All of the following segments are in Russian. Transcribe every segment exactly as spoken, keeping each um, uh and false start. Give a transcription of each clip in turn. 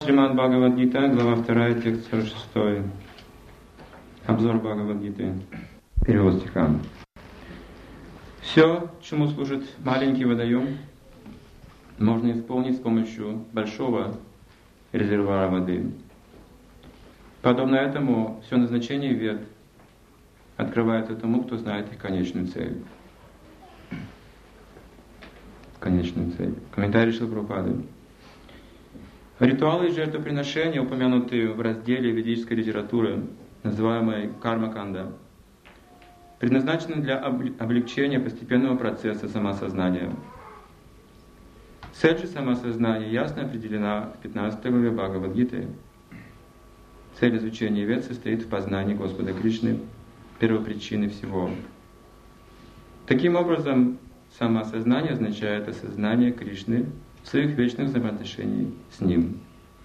Шримад Бхагавад-гита, глава вторая, текст сорок шесть. Обзор Бхагавад-гиты. Перевод стиха. Все, чему служит маленький водоем, можно исполнить с помощью большого резервуара воды. Подобно этому, все назначение вед открывается тому, кто знает их конечную цель. Конечную цель. Комментарий Шрилы Прабхупады. Ритуалы и жертвоприношения, упомянутые в разделе ведической литературы, называемой карма-канда, предназначены для облегчения постепенного процесса самосознания. Цель же самосознания ясно определена в пятнадцатой главе Бхагавад-гиты. Цель изучения вед состоит в познании Господа Кришны, первопричины всего. Таким образом, самоосознание означает осознание Кришны в своих вечных взаимоотношениях с Ним.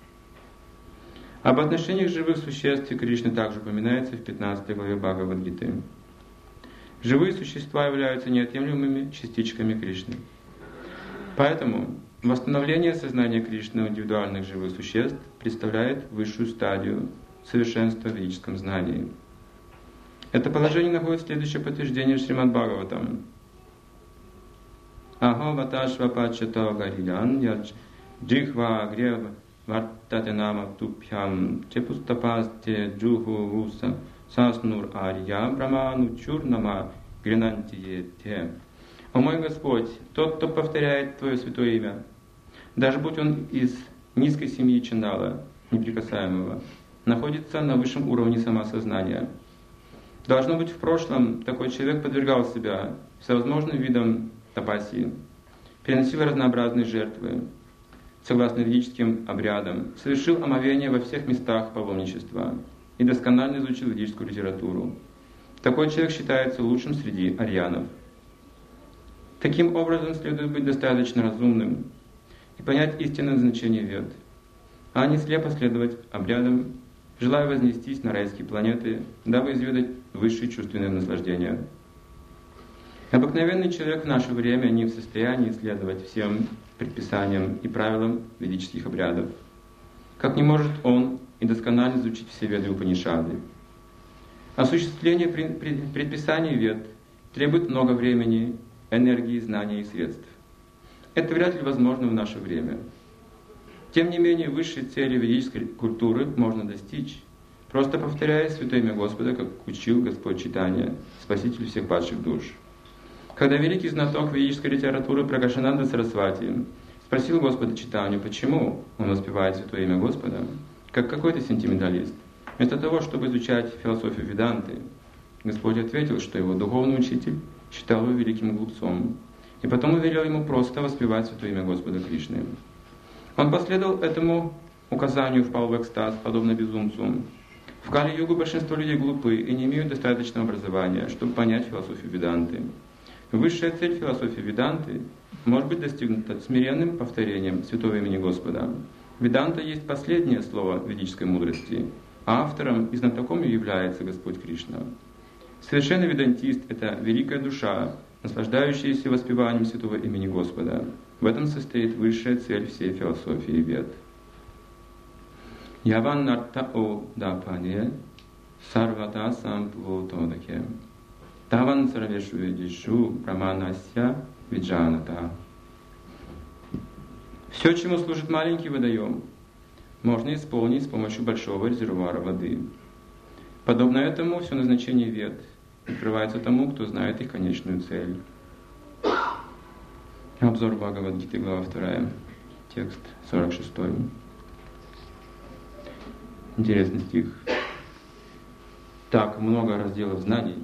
Об отношениях живых существ и Кришны также упоминается в пятнадцатой главе Бхагавад-гиты. Живые существа являются неотъемлемыми частичками Кришны. Поэтому восстановление сознания Кришны у индивидуальных живых существ представляет высшую стадию совершенства в ведическом знании. Это положение находит следующее подтверждение в Шримад Бхагаватам. Ахо ваташва пачато гариян ядж джихва грев вартате нама тупьям чепустапасте джуху вуса саснур арья браману чурнама гринантие те. О мой Господь, тот, кто повторяет Твое святое имя, даже будь он из низкой семьи Чандала, неприкасаемого, находится на высшем уровне самосознания. Должно быть, в прошлом такой человек подвергал себя всевозможным видам тапасии, переносил разнообразные жертвы, согласно ведическим обрядам, совершил омовение во всех местах паломничества и досконально изучил ведическую литературу. Такой человек считается лучшим среди арьянов. Таким образом, следует быть достаточно разумным и понять истинное значение вед, а не слепо следовать обрядам, желая вознестись на райские планеты, дабы изведать высшие чувственные наслаждения. Обыкновенный человек в наше время не в состоянии следовать всем предписаниям и правилам ведических обрядов, как не может он и досконально изучить все веды и Упанишады. Осуществление предписаний вед требует много времени, энергии, знаний и средств. Это вряд ли возможно в наше время. Тем не менее, высшие цели ведической культуры можно достичь, просто повторяя святое имя Господа, как учил Господь Чайтанья, Спаситель всех падших душ. Когда великий знаток ведической литературы Пракашананда Сарасвати спросил Господа Чайтанью, почему он воспевает святое имя Господа, как какой-то сентименталист, вместо того, чтобы изучать философию Веданты, Господь ответил, что его духовный учитель считал его великим глупцом, и потому велел ему просто воспевать святое имя Господа Кришны. Он последовал этому указанию, впал в экстаз, подобно безумцу. В Кали-югу большинство людей глупы и не имеют достаточного образования, чтобы понять философию Веданты. Высшая цель философии Веданты может быть достигнута смиренным повторением святого имени Господа. Веданта есть последнее слово ведической мудрости, а автором и знатоком ее является Господь Кришна. Совершенный ведантист — это великая душа, наслаждающаяся воспеванием святого имени Господа. В этом состоит высшая цель всей философии вед. Яван нарта о дапане сарвата сампвотодаке таван сарвешу ведишу праманася виджаната. Все, чему служит маленький водоем, можно исполнить с помощью большого резервуара воды. Подобно этому все назначение вед открывается тому, кто знает их конечную цель. Обзор Бхагавад-гиты, глава вторая, текст сорок шесть. Интересный стих. Так много разделов знаний,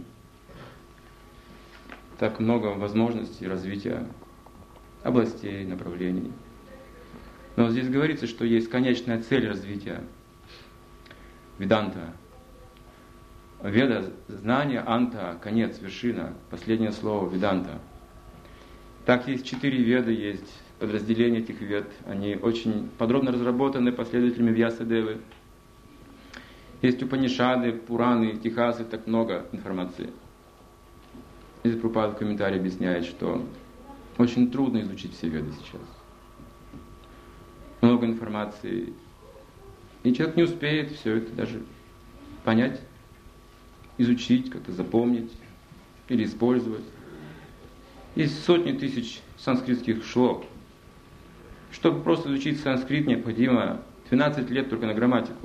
так много возможностей развития областей, направлений. Но здесь говорится, что есть конечная цель развития. Веданта. Веда, знание, анта, конец, вершина, последнее слово, веданта. Так есть четыре веды, есть подразделения этих вед. Они очень подробно разработаны последователями Вьясадевы. Есть Упанишады, Пураны, Тихасы, так много информации. Здесь Прабхупада в комментарии объясняет, что очень трудно изучить все веды сейчас. Много информации, И человек не успеет все это даже понять, изучить, как-то запомнить или использовать. Есть сотни тысяч санскритских шлок. Чтобы просто изучить санскрит, необходимо двенадцать лет только на грамматику.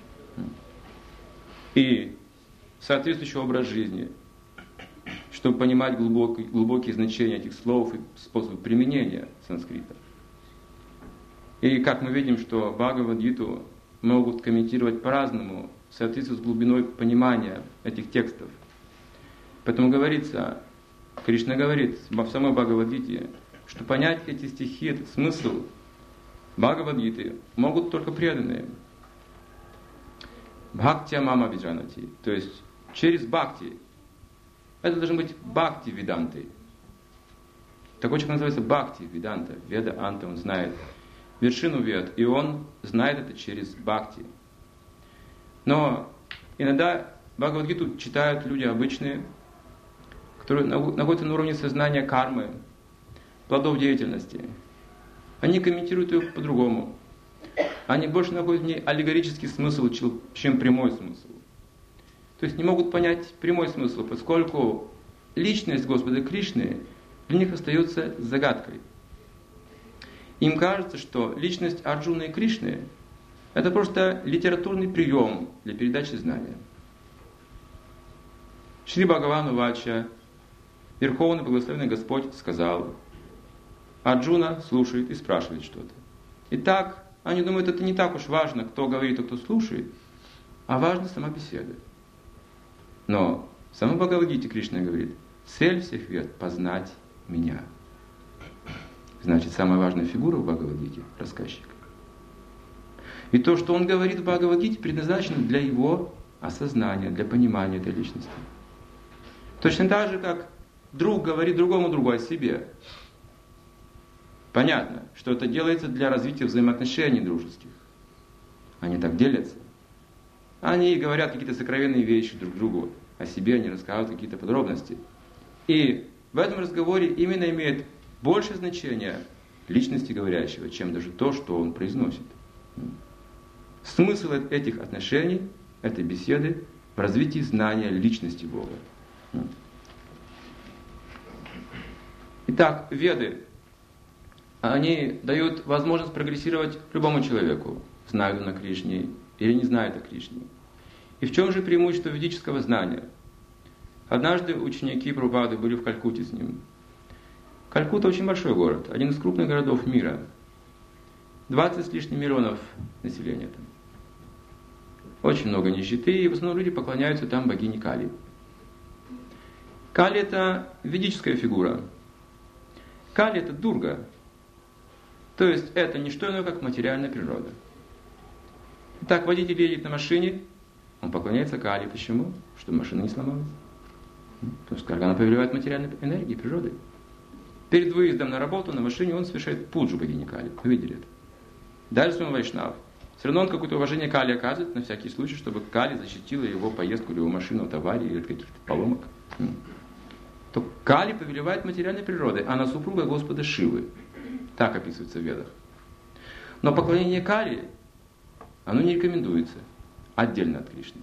И соответствующий образ жизни, чтобы понимать глубокие, глубокие значения этих слов и способы применения санскрита. И как мы видим, что Бхагавад-гиту могут комментировать по-разному, в соответствии с глубиной понимания этих текстов. Поэтому говорится, Кришна говорит в самой Бхагавад-гите, что понять эти стихи, этот смысл Бхагавад-гиты могут только преданные. Бхактя мама виджанати, то есть через бхакти. Это должен быть бхакти виданты. Такой человек называется бхакти виданта. Веда анта, он знает вершину вед, и он знает это через бхакти. Но иногда Бхагавад-гиту читают люди обычные, которые находятся на уровне сознания кармы, плодов деятельности. Они комментируют ее по-другому. Они больше находят в ней аллегорический смысл, чем прямой смысл. То есть не могут понять прямой смысл, поскольку личность Господа Кришны для них остается загадкой. Им кажется, что личность Арджуны и Кришны – это просто литературный прием для передачи знания. Шри Бхагаван Увача, Верховный Благословенный Господь сказал, Арджуна слушает и спрашивает что-то. Итак, они думают, это не так уж важно, кто говорит, а кто слушает, а важна сама беседа. Но в самой Бхагавад-гите Кришна говорит, цель всех вед – познать меня. Значит, самая важная фигура в Бхагавад-гите – рассказчик. И то, что он говорит в Бхагавад-гите, предназначено для его осознания, для понимания этой личности. Точно так же, как друг говорит другому другу о себе. Понятно, что это делается для развития взаимоотношений дружеских. Они так делятся. Они говорят какие-то сокровенные вещи друг другу, о себе они рассказывают какие-то подробности. И в этом разговоре именно имеет больше значения личности говорящего, чем даже то, что он произносит. Смысл этих отношений, этой беседы в развитии знания личности Бога. Итак, веды, они дают возможность прогрессировать любому человеку, знает он о Кришне или не знает о Кришне. И в чем же преимущество ведического знания? Однажды ученики Прабхупады были в Калькутте с ним. Калькутта очень большой город, один из крупных городов мира. двадцать с лишним миллионов населения там. Очень много нищеты, и в основном люди поклоняются там богине Кали. Кали – это ведическая фигура. Кали – это Дурга. То есть это не что иное, как материальная природа. Итак, водитель едет на машине, он поклоняется Кали. Почему? Чтобы машина не сломалась. Потому что она повелевает материальной энергией, природой. Перед выездом на работу на машине он совершает пуджу богини Кали. Вы видели это? Даже если он вайшнав, все равно он какое-то уважение Кали оказывает на всякий случай, чтобы Кали защитила его поездку или его машину от аварии или от каких-то поломок. То Кали повелевает материальной природой, она супруга Господа Шивы. Так описывается в Ведах. Но поклонение Кали, оно не рекомендуется отдельно от Кришны.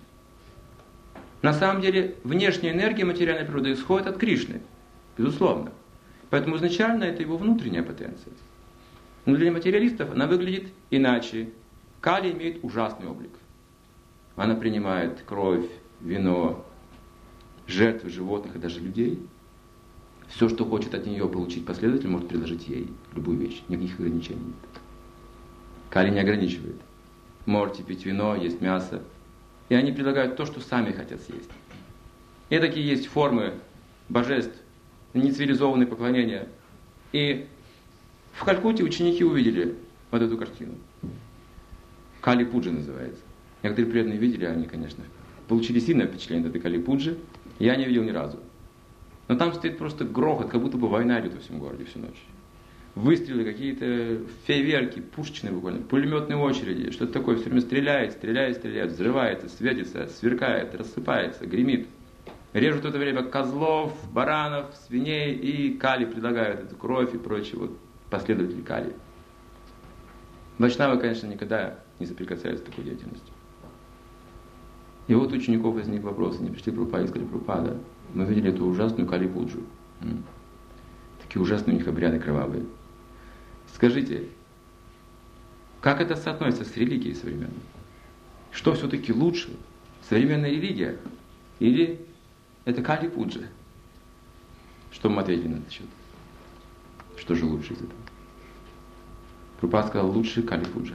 На самом деле, внешняя энергия материальной природы исходит от Кришны, безусловно. Поэтому изначально это его внутренняя потенция. Но для материалистов она выглядит иначе. Кали имеет ужасный облик. Она принимает кровь, вино, жертвы животных и даже людей. Все, что хочет от нее получить последователь, может предложить ей любую вещь. Никаких ограничений нет. Кали не ограничивает. Можете пить вино, есть мясо. И они предлагают то, что сами хотят съесть. И такие есть формы божеств, нецивилизованные поклонения. И в Калькутте ученики увидели вот эту картину. Кали-пуджа называется. Некоторые преданные видели, они, конечно, получили сильное впечатление от этой Кали-пуджи. Я не видел ни разу. Но там стоит просто грохот, как будто бы война идет во всем городе всю ночь. Выстрелы, какие-то фейерверки, пушечные буквально, пулеметные очереди, что-то такое, все время стреляет, стреляет, стреляет, взрывается, светится, сверкает, рассыпается, гремит. Режут в это время козлов, баранов, свиней, и Кали предлагают эту кровь и прочее, вот последователи Кали. Вайшнавы, конечно, никогда не соприкасаются с такой деятельностью. И вот у учеников возник вопрос, они пришли к Прабхупаде и сказали: Прабхупада, мы видели эту ужасную Кали-пуджу. Такие ужасные у них обряды кровавые. Скажите, как это соотносится с религией современной? Что все-таки лучше? Современная религия или это Кали-пуджа? Что мы ответили на этот счет? Что же лучше из этого? Прабхупада сказал: лучше Кали-пуджа.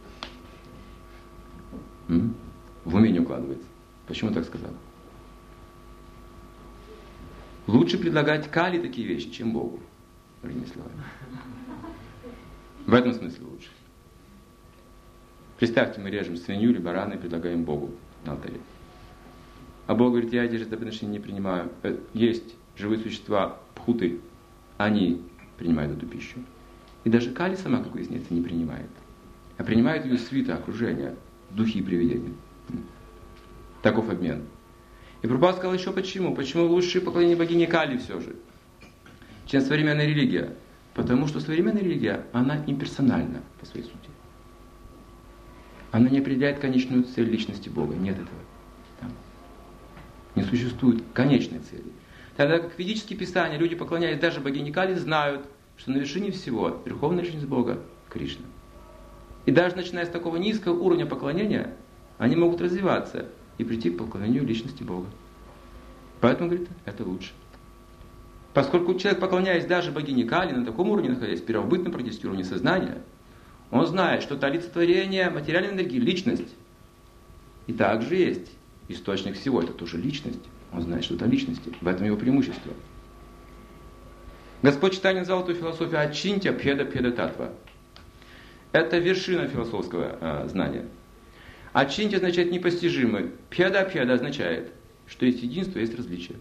М? В уме не укладывается. Почему так сказал? Лучше предлагать Кали такие вещи, чем Богу. Другими словами. В этом смысле лучше. Представьте, мы режем свинью или барана и предлагаем Богу на алтаре. А Бог говорит: я эти жертвоприношения не принимаю. Есть живые существа, пхуты, они принимают эту пищу. И даже Кали сама, как выясняется, не принимает. А принимает ее свита, окружение, духи и привидения. Таков обмен. И Прабхупада сказал еще почему. Почему лучше поклонение богине Кали все же, чем современная религия? Потому что современная религия, она имперсональна по своей сути. Она не определяет конечную цель личности Бога. Нет этого. Там не существует конечной цели. Тогда как в ведические писания люди, поклоняясь даже богине Кали, знают, что на вершине всего верховная личность Бога — Кришна. И даже начиная с такого низкого уровня поклонения, они могут развиваться и прийти к поклонению личности Бога. Поэтому, говорит, это лучше. Поскольку человек, поклоняясь даже богине Кали, на таком уровне находясь, первобытном практически уровне сознания, он знает, что это олицетворение материальной энергии, личность. И также есть источник всего, это тоже личность. Он знает, что это личности. В этом его преимущество. Господь Чайтанья назвал эту философию ачинтя пхеда пхеда татва. Это вершина философского э, знания. Ачинтя означает непостижимый. Пхеда пхеда означает, что есть единство, есть различие.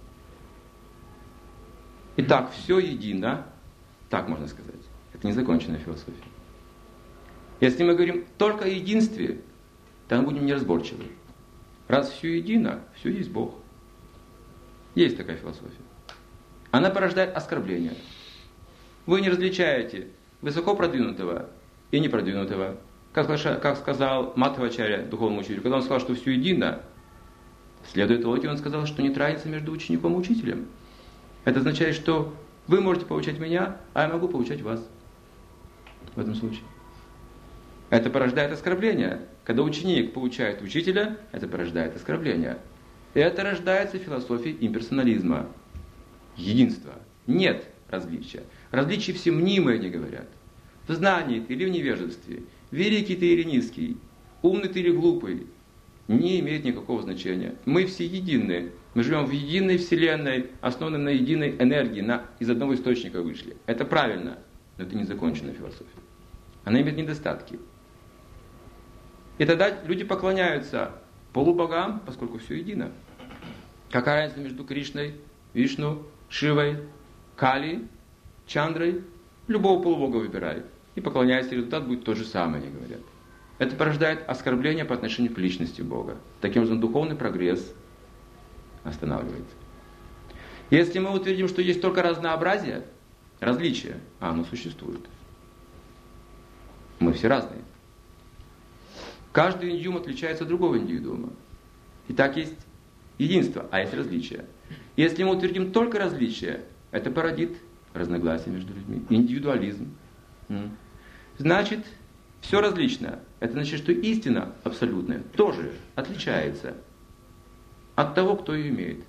Итак, все едино, так можно сказать. Это незаконченная философия. Если мы говорим только о единстве, то мы будем неразборчивы. Раз все едино, все есть Бог. Есть такая философия. Она порождает оскорбления. Вы не различаете высоко продвинутого и непродвинутого. Как, как сказал Мадхавачарья, духовному учителю, когда он сказал, что все едино, следует логике, он сказал, что нет разницы между учеником и учителем. Это означает, что вы можете получать меня, а я могу получать вас. В этом случае. Это порождает оскорбление. Когда ученик получает учителя, это порождает оскорбление. И это рождается в философии имперсонализма. Единства. Нет различия. Различия все мнимые, они говорят. В знании ты или в невежестве, великий ты или низкий, умный ты или глупый, не имеет никакого значения. Мы все едины. Мы живем в единой вселенной, основанной на единой энергии, на, из одного источника вышли. Это правильно, но это незаконченная философия. Она имеет недостатки. И тогда люди поклоняются полубогам, поскольку все едино. Какая разница между Кришной, Вишну, Шивой, Кали, Чандрой? Любого полубога выбирай. И поклоняйся, результат будет тот же самый, они говорят. Это порождает оскорбление по отношению к личности Бога. Таким образом, духовный прогресс останавливается. Если мы утвердим, что есть только разнообразие, различие, а оно существует. Мы все разные. Каждый индивидуум отличается от другого индивидуума. И так есть единство, а есть различие. Если мы утвердим только различие, это породит разногласия между людьми, индивидуализм. Значит, все различно. Это значит, что истина абсолютная тоже отличается от того, кто ее имеет.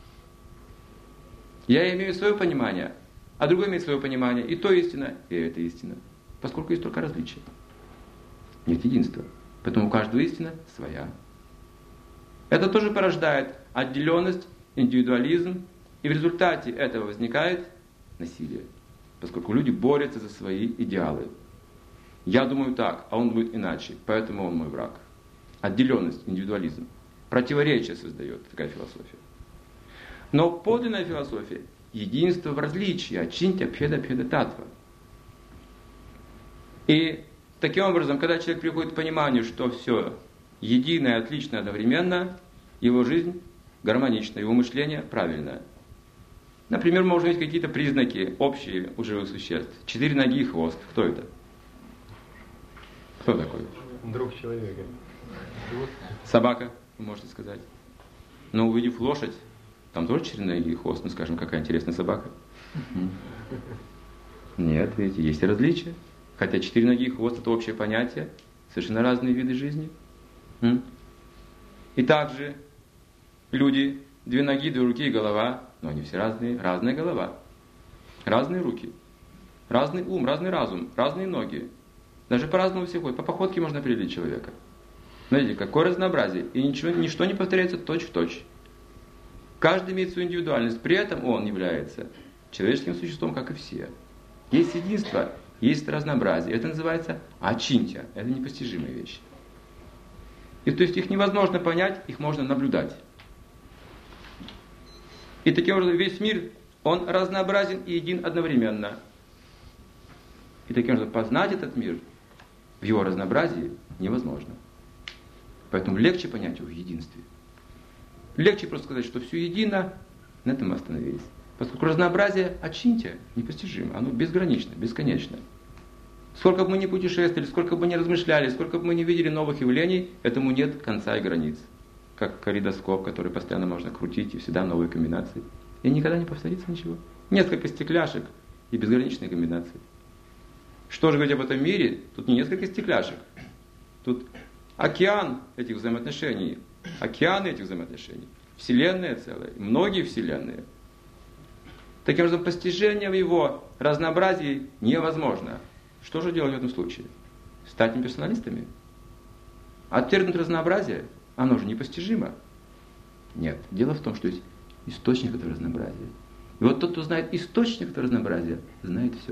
Я имею свое понимание, а другой имеет свое понимание. И то истина, и это истина. Поскольку есть только различия. Нет единства. Поэтому у каждого истина своя. Это тоже порождает отделенность, индивидуализм. И в результате этого возникает насилие. Поскольку люди борются за свои идеалы. Я думаю так, а он думает иначе, поэтому он мой враг. Отделенность, индивидуализм. Противоречие создает такая философия. Но подлинная философия — единство в различии, ачинтя пхеда пхеда татва. И таким образом, когда человек приходит к пониманию, что все единое, отличное одновременно, его жизнь гармонична, его мышление правильное. Например, можно иметь какие-то признаки общие у живых существ. Четыре ноги и хвост. Кто это? Кто такой? Друг человека. Собака, вы можете сказать. Но увидев лошадь, там тоже четырехногий хвост, ну скажем, какая интересная собака. Нет, видите, есть и различия. Хотя четырехногий хвост — это общее понятие, совершенно разные виды жизни. И также люди, две ноги, две руки и голова, но они все разные, разная голова, разные руки, разный ум, разный разум, разные ноги. Даже по-разному все ходят. По походке можно определить человека. Смотрите, какое разнообразие. И ничего, ничто не повторяется точь-в-точь. Каждый имеет свою индивидуальность. При этом он является человеческим существом, как и все. Есть единство, есть разнообразие. Это называется ачинтя. Это непостижимые вещи. И то есть их невозможно понять, их можно наблюдать. И таким образом весь мир, он разнообразен и един одновременно. И таким образом познать этот мир в его разнообразии невозможно. Поэтому легче понять его в единстве. Легче просто сказать, что все едино, на этом мы остановились. Поскольку разнообразие ачинтя непостижимо, оно безгранично, бесконечно. Сколько бы мы ни путешествовали, сколько бы мы ни размышляли, сколько бы мы ни видели новых явлений, этому нет конца и границ. Как калейдоскоп, который постоянно можно крутить, и всегда новые комбинации. И никогда не повторится ничего. Несколько стекляшек и безграничные комбинации. Что же говорить об этом мире? Тут не несколько стекляшек. Тут океан этих взаимоотношений. Океаны этих взаимоотношений. Вселенная целая. Многие вселенные. Таким образом, постижение в его разнообразии невозможно. Что же делать в этом случае? Стать имперсоналистами? Отвергнуть разнообразие? Оно же непостижимо. Нет. Дело в том, что есть источник этого разнообразия. И вот тот, кто знает источник этого разнообразия, знает все.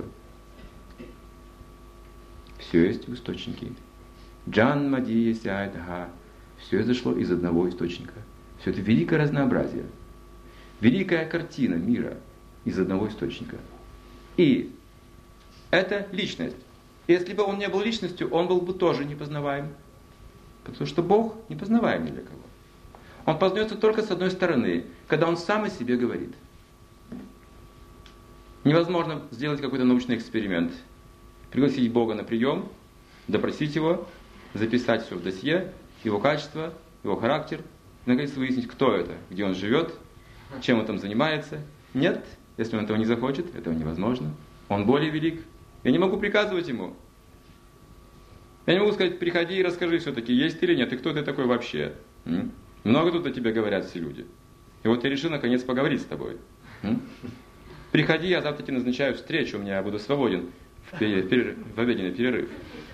Все есть в источнике. Джан Мадия Сяйдха. Все зашло из одного источника. Все это великое разнообразие. Великая картина мира из одного источника. И это личность. Если бы он не был личностью, он был бы тоже непознаваем. Потому что Бог непознаваем ни для кого. Он познается только с одной стороны, когда он сам о себе говорит. Невозможно сделать какой-то научный эксперимент. Пригласить Бога на прием, допросить его, записать все в досье, его качество, его характер, и, наконец, выяснить, кто это, где он живет, чем он там занимается. Нет, если он этого не захочет, этого невозможно. Он более велик. Я не могу приказывать ему. Я не могу сказать, приходи и расскажи все-таки, есть ты или нет, и кто ты такой вообще. М? Много тут о тебе говорят все люди. И вот я решил, наконец, поговорить с тобой. М? Приходи, я завтра тебе назначаю встречу, у меня я буду свободен в, перерыв, в обеденный перерыв.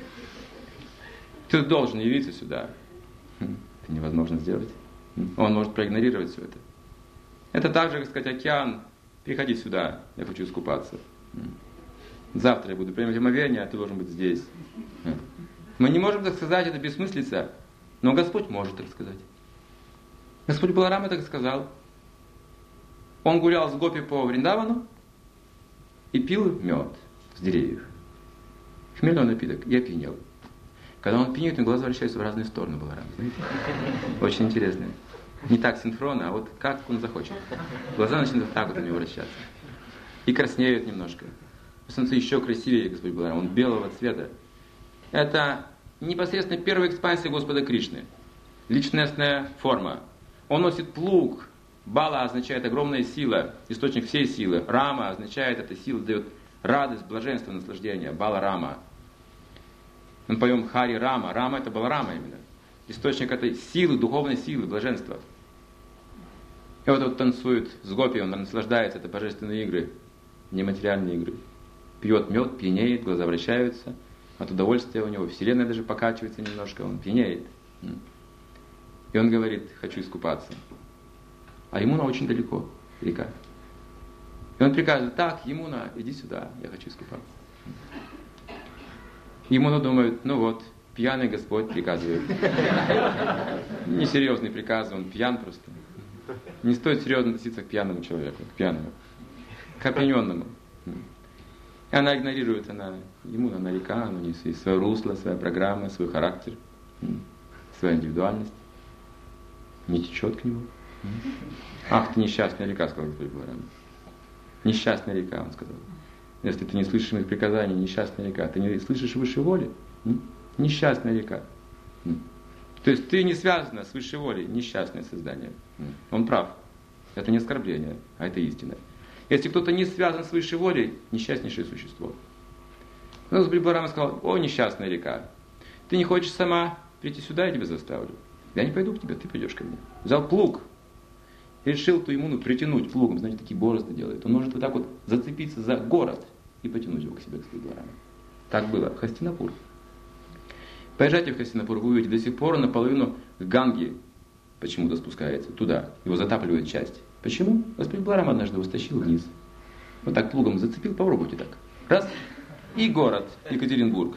Ты должен явиться сюда. Это невозможно сделать. Он может проигнорировать все это. Это так же, как сказать, океан, приходи сюда, я хочу искупаться. Завтра я буду принимать омовение, а ты должен быть здесь. Мы не можем так сказать, это бессмыслица, но Господь может так сказать. Господь Баларама так сказал. Он гулял с гопи по Вриндавану и пил мед с деревьев. Хмельной напиток, и опьянел. Когда он пьянеет, у него глаза вращаются в разные стороны Баларама. Знаете? Очень интересно. Не так синхронно, а вот как он захочет. Глаза начинают так вот у него вращаться. И краснеют немножко. Становится еще красивее Господь Баларама. Он белого цвета. Это непосредственно первая экспансия Господа Кришны. Личностная форма. Он носит плуг. Бала означает огромная сила, источник всей силы. Рама означает, эта сила дает радость, блаженство, наслаждение. Бала Рама. Мы поем Хари Рама. Рама — это Баларама именно. Источник этой силы, духовной силы, блаженства. И вот он танцует с гопи, он наслаждается, это божественные игры, нематериальные игры. Пьет мед, пьянеет, глаза вращаются. От удовольствия у него вселенная даже покачивается немножко, он пьянеет. И он говорит, хочу искупаться. А Ямуна очень далеко, река. И он приказывает, так, Ямуна, иди сюда, я хочу искупаться. Ямуна думает, ну вот, пьяный Господь приказывает. Несерьезный приказ, он пьян просто. Не стоит серьезно относиться к пьяному человеку, к пьяному, к опьяненному. И она игнорирует, она, Ямуна, она река, у нее есть свое русло, своя программа, свой характер, своя индивидуальность. Не течет к нему. Ах, ты несчастная река, сказал Господь Баларама. Несчастная река, он сказал. Если ты не слышишь моих приказаний, несчастная река. Ты не слышишь высшей воли? Несчастная река. То есть ты не связана с высшей волей, несчастное создание. Он прав. Это не оскорбление, а это истина. Если кто-то не связан с высшей волей, несчастнейшее существо. Но Брибарама сказал: о, несчастная река, ты не хочешь сама прийти сюда, я тебя заставлю. Я не пойду к тебе, ты придешь ко мне. Взял плуг и решил ту иммуну притянуть плугом. Знаете, такие борозды делает. Он может вот так вот зацепиться за город и потянуть его к себе, к Брибараме. Так было в Хастинапур. Поезжайте в Хастинапур, вы увидите, до сих пор наполовину Ганги почему-то спускается туда. Его затапливает часть. Почему? Брибарама однажды его стащил вниз. Вот так плугом зацепил, попробуйте так. Раз. И город Екатеринбург.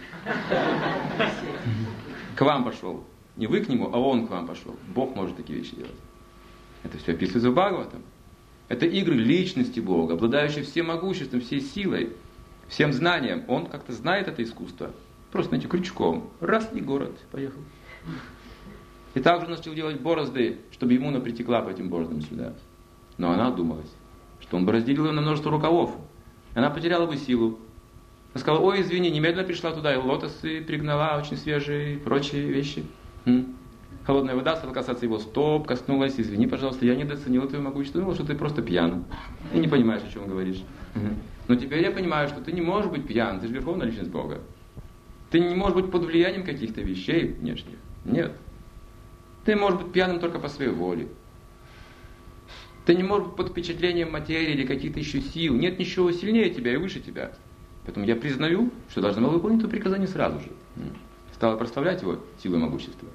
К вам пошел. Не вы к нему, а он к вам пошел. Бог может такие вещи делать. Это все описывается в Бхагаватам. Это игры личности Бога, обладающей всем могуществом, всей силой, всем знанием. Он как-то знает это искусство. Просто, знаете, крючком. Раз, и город поехал. И также начал делать борозды, чтобы иммуна притекла по этим бороздам сюда. Но она думалась, что он бы разделил ее на множество рукавов. Она потеряла бы силу. Она сказала: ой, извини, немедленно пришла туда, и лотосы пригнала, очень свежие, и прочие вещи. М? Холодная вода стала касаться его стоп, коснулась: извини, пожалуйста, я недооценила твое могущество, думала, что ты просто пьян. И не понимаешь, о чем говоришь. Но теперь я понимаю, что ты не можешь быть пьян, ты же верховная личность Бога. Ты не можешь быть под влиянием каких-то вещей внешних. Нет. Ты можешь быть пьяным только по своей воле. Ты не можешь быть под впечатлением материи или каких-то еще сил. Нет ничего сильнее тебя и выше тебя. Поэтому я признаю, что должна была выполнить это приказание сразу же. Стала прославлять его силой могущества.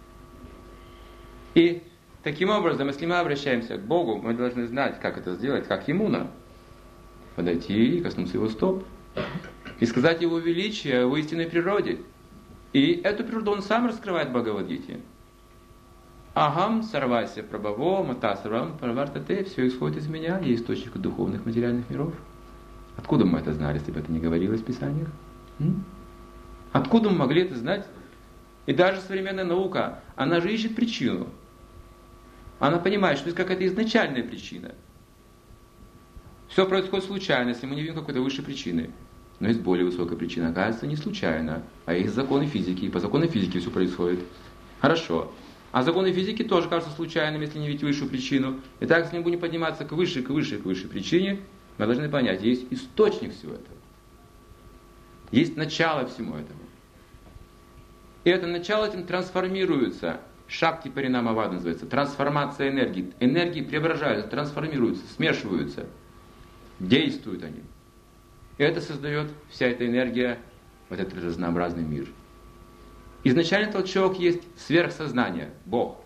И таким образом, если мы обращаемся к Богу, мы должны знать, как это сделать, как иммуна. Подойти и коснуться его стоп. И сказать его величие в истинной природе. И эту природу он сам раскрывает в Бхагавад-гите. Ахам сарвася прабхаво мата сарвам парвартате. Все исходит из меня, я источник духовных материальных миров. Откуда мы это знали, если бы это не говорилось в Писаниях? М? Откуда мы могли это знать? И даже современная наука, она же ищет причину. Она понимает, что есть какая-то изначальная причина. Все происходит случайно, если мы не видим какой-то высшей причины. Но есть более высокая причина. Оказывается, не случайно, а есть законы физики. И по законам физики все происходит. Хорошо. А законы физики тоже кажутся случайными, если не видеть высшую причину. И так, если мы будем подниматься к высшей, к высшей, к высшей причине, мы должны понять, есть источник всего этого. Есть начало всему этому. И это начало этим трансформируется. Шакти паринама вада называется. Трансформация энергии. Энергии преображаются, трансформируются, смешиваются. Действуют они. И это создает вся эта энергия, вот этот разнообразный мир. Изначальный толчок есть сверхсознание, Бог.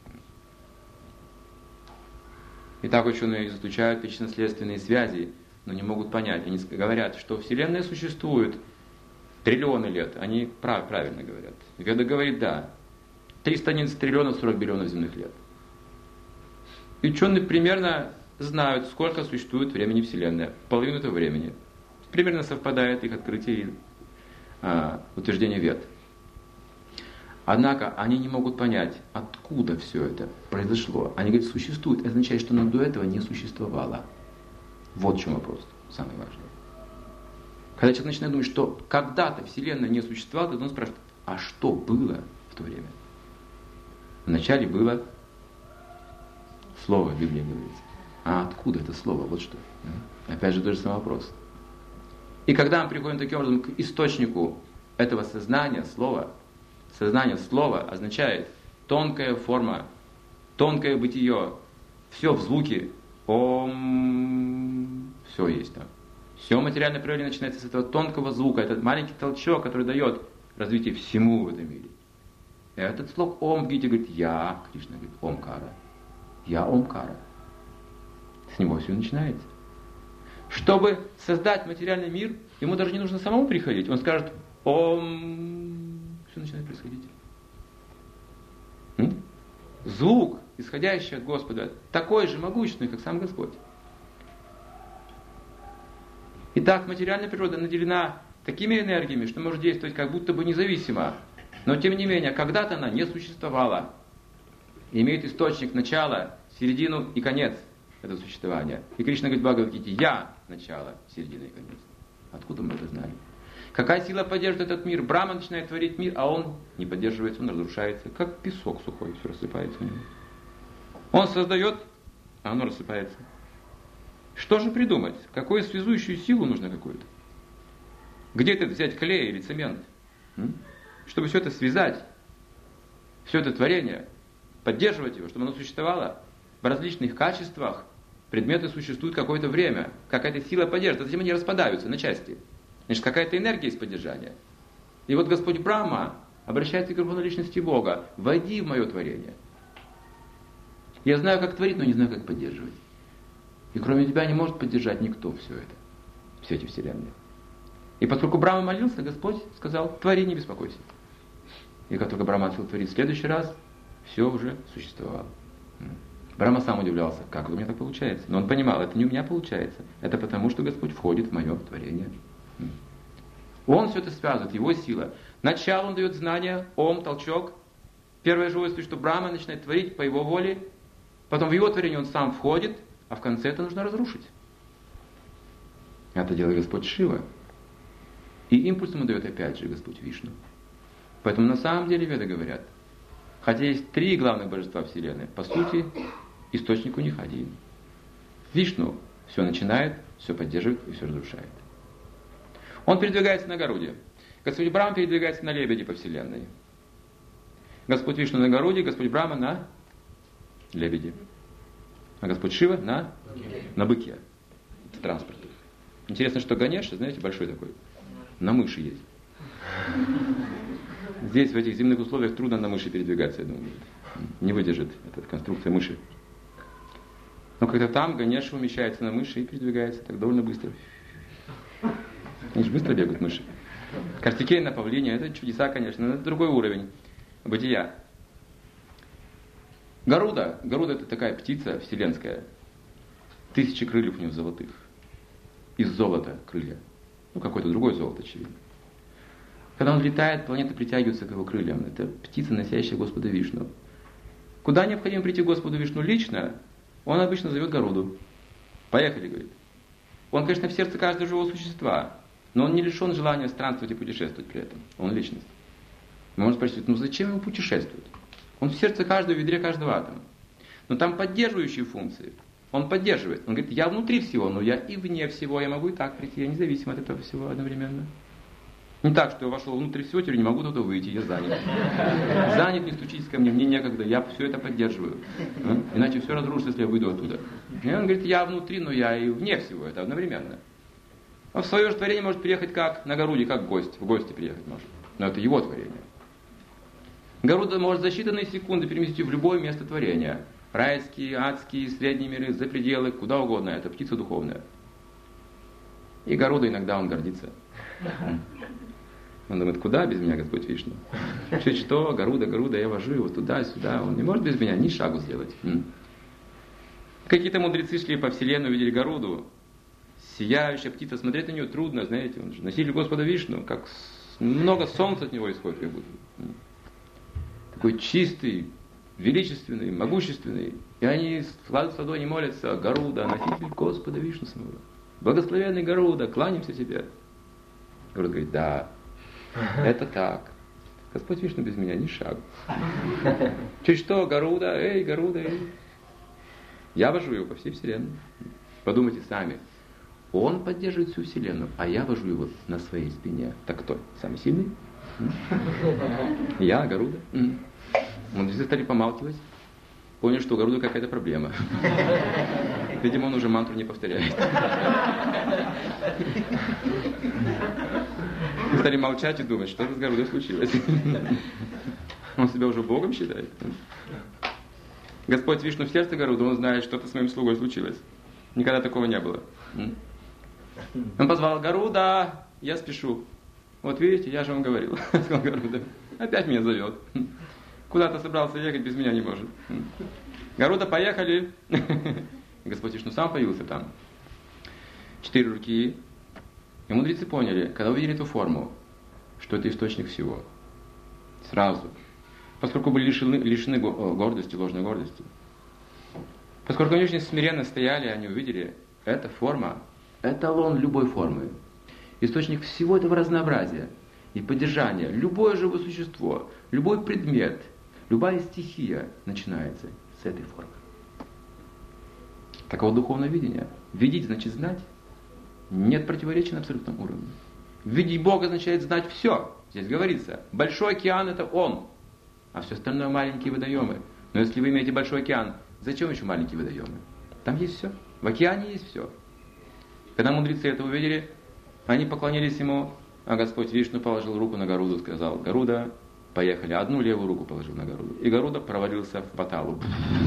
И так ученые изучают причинно-следственные связи, но не могут понять. Они говорят, что Вселенная существует триллионы лет. Они прав, правильно говорят. Веда говорит, да, триста одиннадцать триллионов сорок биллионов земных лет. И ученые примерно знают, сколько существует времени Вселенной. Половину этого времени. Примерно совпадает их открытие и а, утверждение Вед. Однако они не могут понять, откуда все это произошло. Они говорят, существует. Это означает, что оно до этого не существовало. Вот в чем вопрос, самый важный. Когда человек начинает думать, что когда-то Вселенная не существовала, то он спрашивает, а что было в то время? Вначале было слово, в Библии говорится. А откуда это слово? Вот что. Опять же, тот же самый вопрос. И когда мы приходим таким образом к источнику этого сознания, слова, сознание слова означает тонкая форма, тонкое бытие, все в звуке ом, все есть там. Все материальное проявление начинается с этого тонкого звука, этот маленький толчок, который дает развитие всему в этом мире. И этот слог ом в Гите говорит я, Кришна говорит омкара, я омкара. С него все начинается. Чтобы создать материальный мир, ему даже не нужно самому приходить. Он скажет ом, все начинает происходить. М? Звук, исходящий от Господа, такой же могущественный, как сам Господь. Итак, материальная природа наделена такими энергиями, что может действовать как будто бы независимо. Но тем не менее, когда-то она не существовала. И имеет источник, начало, середину и конец этого существования. И Кришна говорит в Бхагавад-гите, я начало, середина и конец. Откуда мы это знали? Какая сила поддерживает этот мир? Брахма начинает творить мир, а он не поддерживается, он разрушается, как песок сухой, все рассыпается у него. Он создает, а оно рассыпается. Что же придумать? Какую связующую силу нужно какую-то? Где-то взять клей или цемент, чтобы все это связать, все это творение, поддерживать его, чтобы оно существовало в различных качествах. Предметы существуют какое-то время, какая-то сила поддерживает, затем они распадаются на части. Значит, какая-то энергия есть поддержания. И вот Господь Брахма обращается к Верховной Личности Бога: войди в мое творение. Я знаю, как творить, но не знаю, как поддерживать. И кроме тебя не может поддержать никто все это, все эти вселенные. И поскольку Брахма молился, Господь сказал: твори, не беспокойся. И как только Брахма начал творить в следующий раз, все уже существовало. Брахма сам удивлялся, как у меня так получается. Но он понимал, это не у меня получается. Это потому, что Господь входит в мое творение. Он все это связывает, его сила. Начало он дает знания, ом, толчок. Первое живое существо, что Брахма начинает творить по его воле. Потом в его творение он сам входит, а в конце это нужно разрушить. Это делает Господь Шива. И импульс ему дает опять же Господь Вишну. Поэтому на самом деле веды говорят, хотя есть три главных божества Вселенной, по сути, источник у них один. Вишну все начинает, все поддерживает и все разрушает. Он передвигается на Гаруде. Господь Брахма передвигается на лебеде по Вселенной. Господь Вишну на Гаруде, Господь Брахма на лебеде. А Господь Шива на, на быке. Это транспорт. Интересно, что Ганеша, знаете, большой такой, на мыши есть. Здесь, в этих земных условиях, трудно на мыши передвигаться, я думаю. Не выдержит эта конструкция мыши. Но когда там Ганеша умещается на мыши и передвигается так довольно быстро. Они же быстро бегают, мыши. Картикей на павлине, это чудеса, конечно, но это другой уровень бытия. Гаруда. Гаруда — это такая птица вселенская. Тысячи крыльев у него золотых. Из золота крылья. Ну, какое-то другое золото, очевидно. Когда он летает, планеты притягиваются к его крыльям. Это птица, носящая Господа Вишну. Куда необходимо прийти Господу Вишну лично, он обычно зовет Гаруду. Поехали, говорит. Он, конечно, в сердце каждого живого существа, но он не лишен желания странствовать и путешествовать при этом. Он личность. Можно спросить, ну зачем ему путешествовать? Он в сердце каждого, в ядре каждого атома. Но там поддерживающие функции. Он поддерживает. Он говорит, я внутри всего, но я и вне всего. Я могу и так прийти, я независим от этого всего одновременно. Не так, что я вошел внутрь всего, теперь не могу туда выйти, я занят. Занят, не стучитесь ко мне, мне некогда, я все это поддерживаю. Иначе все разрушится, если я выйду оттуда. И он говорит, я внутри, но я и вне всего, это одновременно. Он в свое же творение может приехать как на Гаруде, как гость. В гости приехать может. Но это его творение. Гаруда может за считанные секунды переместить в любое место творения. Райские, адские, средние миры, за пределы, куда угодно. Это птица духовная. И Гаруда иногда он гордится. Он думает, куда без меня Господь Вишну? Что, что, Гаруда, Гаруда, я вожу его туда-сюда. Он не может без меня ни шагу сделать. Какие-то мудрецы шли по вселенной, увидели Гаруду. Сияющая птица, смотреть на нее трудно, знаете. Он же носитель Господа Вишну, как много солнца от него исходит, как будто. Такой чистый, величественный, могущественный. И они складывают в ладони, молятся, Гаруда, носитель Господа Вишну самого. Благословенный Гаруда, кланяемся тебе. Гаруда говорит, да, это так. Господь Вишну без меня ни шагу. Чуть что, Гаруда, эй, Гаруда, эй. Я вожу его по всей вселенной. Подумайте сами. Он поддерживает всю вселенную, а я вожу его на своей спине. Так кто? Самый сильный? Я, Гаруда. Мудрецы стали помалкивать. Поняли, что у Гаруда какая-то проблема. Видимо, он уже мантру не повторяет. Стали молчать и думать, что с Гарудой случилось. Он себя уже Богом считает. Господь Вишну в сердце Гаруда, он знает, что-то с моим слугой случилось. Никогда такого не было. Он позвал Гаруда, я спешу. Вот видите, я же вам говорил, сказал Гаруда. Опять меня зовет. Куда-то собрался ехать, без меня не может. Гаруда, поехали. Господь Вишну сам появился там. Четыре руки. И мудрецы поняли, когда увидели эту форму, что это источник всего. Сразу. Поскольку были лишены, лишены гордости, ложной гордости. Поскольку они очень смиренно стояли, они увидели, эта форма, эталон любой формы. источник всего этого разнообразия и поддержания. Любое живое существо, любой предмет, любая стихия начинается с этой формы. Таково духовное видение. Видеть значит знать. Нет противоречия на абсолютном уровне. Видеть Бога означает знать все. Здесь говорится, большой океан это Он, а все остальное маленькие водоемы. Но если вы имеете большой океан, зачем еще маленькие водоемы? Там есть все. В океане есть все. Когда мудрецы это увидели, они поклонились ему, а Господь Вишну положил руку на Гаруду, сказал: Гаруда, поехали. Одну левую руку положил на Гаруду. И Гаруда провалился в Паталу.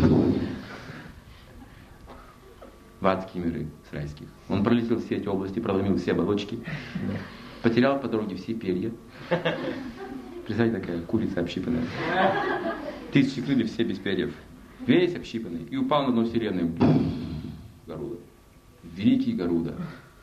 В адские миры с райских. Он пролетел все эти области, проломил все оболочки, потерял по дороге все перья. Представляете, такая курица общипанная. Тысячи крыльев, все без перьев. Весь общипанный. И упал на дно вселенной. Гаруда. Великий Гаруда.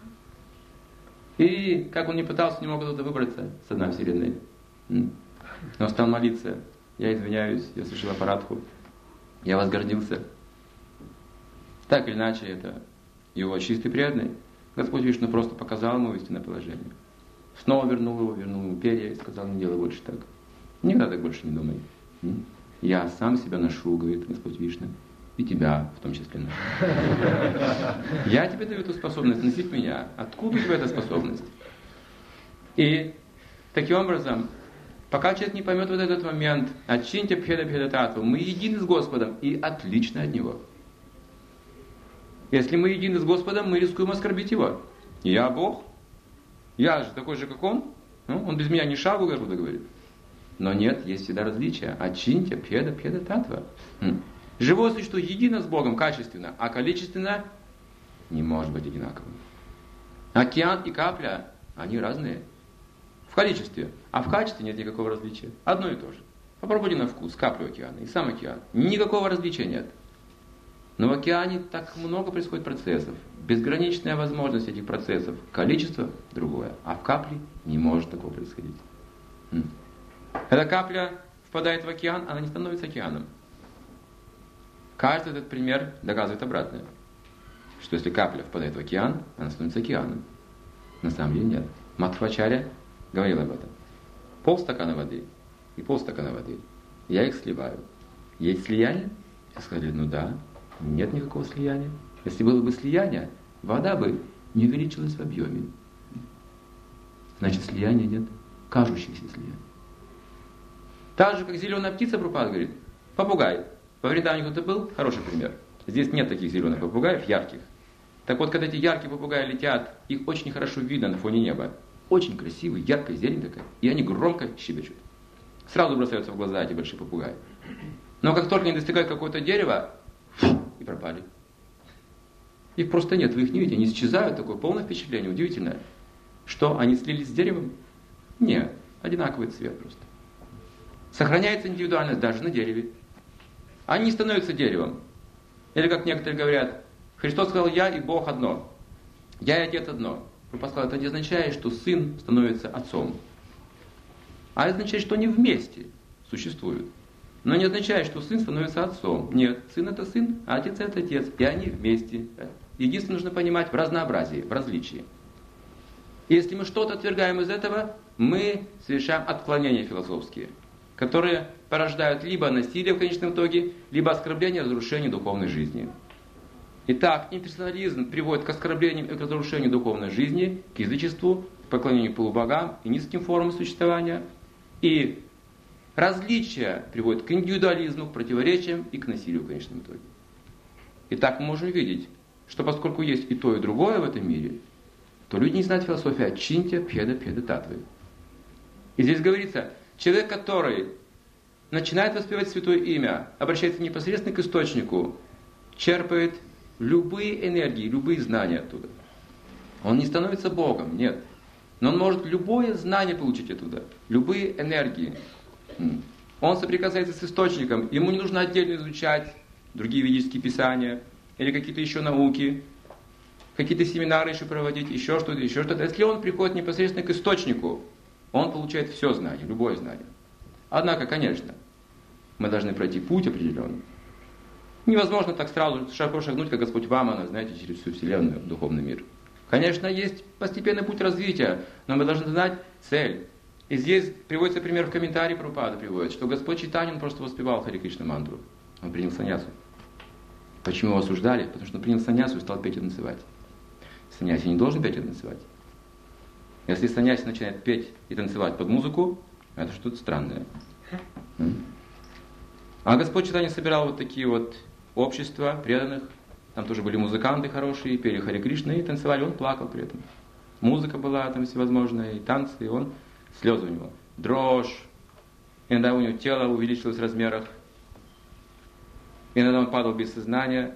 И как он не пытался, не мог оттуда выбраться с дна вселенной. Но стал молиться. Я извиняюсь, я совершил аппаратку. Я возгордился. Так или иначе, это его чистый преданный. Господь Вишну просто показал ему истинное положение. Снова вернул его, вернул ему перья и сказал: не делай больше так. Никогда так больше не думай. Я сам себя ношу, говорит Господь Вишну. И тебя в том числе ношу. Я тебе даю эту способность носить меня. Откуда у тебя эта способность? И таким образом, пока человек не поймет вот этот момент, отчиньте пхеда пхеда татву, мы едины с Господом и отлично от Него. Если мы едины с Господом, мы рискуем оскорбить Его. Я Бог. Я же такой же, как Он. Ну, он без меня ни шагу, Гаруда говорит. Но нет, есть всегда различия. Ачинтя, пхеда, пхеда, татва. Живое существо едино с Богом качественно, а количественно не может быть одинаковым. Океан и капля, они разные. В количестве. А в качестве нет никакого различия. Одно и то же. Попробуйте на вкус каплю океана и сам океан. Никакого различия нет. Но в океане так много происходит процессов. Безграничная возможность этих процессов. Количество другое. А в капле не может такого происходить. Когда капля впадает в океан, она не становится океаном. Каждый этот пример доказывает обратное. Что если капля впадает в океан, она становится океаном. На самом деле нет. Мадхвачарья говорил об этом. Полстакана воды и полстакана воды. Я их сливаю. Есть слияние? Я сказали, ну да. Нет никакого слияния. Если было бы слияние, вода бы не увеличилась в объеме. Значит, слияния нет. Кажущихся слияний. Так же, как зеленая птица, Прабхупада говорит, попугай. Во Вриндаване кто-то был? Хороший пример. Здесь нет таких зеленых попугаев, ярких. Так вот, когда эти яркие попугаи летят, их очень хорошо видно на фоне неба. Очень красивый, яркая зелень такая. И они громко щебечут. Сразу бросаются в глаза эти большие попугаи. Но как только они достигают какого-то дерева, и пропали. Их просто нет, вы их не видите, они исчезают, такое полное впечатление, удивительное. Что, они слились с деревом? Нет, одинаковый цвет просто. Сохраняется индивидуальность даже на дереве. Они не становятся деревом. Или как некоторые говорят, Христос сказал, я и Бог одно. Я и Отец одно. Прабхупада сказал, это не означает, что сын становится отцом. А это означает, что они вместе существуют. Но не означает, что сын становится отцом. Нет, сын это сын, а отец это отец. И они вместе. Единственное, нужно понимать в разнообразии, в различии. Если мы что-то отвергаем из этого, мы совершаем отклонения философские, которые порождают либо насилие в конечном итоге, либо оскорбление и разрушение духовной жизни. Итак, имперсонализм приводит к оскорблениям и к разрушению духовной жизни, к язычеству, к поклонению полубогам и низким формам существования. И различия приводят к индивидуализму, к противоречиям и к насилию в конечном итоге. Итак, мы можем видеть, что поскольку есть и то, и другое в этом мире, то люди не знают философию ачинтя, пхеда, пхеда, татвы. И здесь говорится, человек, который начинает воспевать святое имя, обращается непосредственно к источнику, черпает любые энергии, любые знания оттуда. Он не становится Богом, нет. Но он может любое знание получить оттуда, любые энергии. Он соприкасается с источником, ему не нужно отдельно изучать другие ведические писания или какие-то еще науки, какие-то семинары еще проводить, еще что-то, еще что-то. Если он приходит непосредственно к источнику, он получает все знание, любое знание. Однако, конечно, мы должны пройти путь определенный. Невозможно так сразу шагом шагнуть, как Господь Вамана, знаете, через всю Вселенную, духовный мир. Конечно, есть постепенный путь развития, но мы должны знать цель. И здесь приводится пример в комментарии Прабхупада приводит, что Господь Чайтанья, он просто воспевал Харе Кришна мантру. Он принял саньясу. Почему его осуждали? Потому что он принял саньясу и стал петь и танцевать. Саньяси не должен петь и танцевать. Если саньяси начинает петь и танцевать под музыку, это что-то странное. А Господь Чайтанья собирал вот такие вот общества преданных. Там тоже были музыканты хорошие, пели Харе Кришна и танцевали. Он плакал при этом. Музыка была там всевозможная, и танцы, и он, слезы у него, дрожь. Иногда у него тело увеличилось в размерах. Иногда он падал без сознания.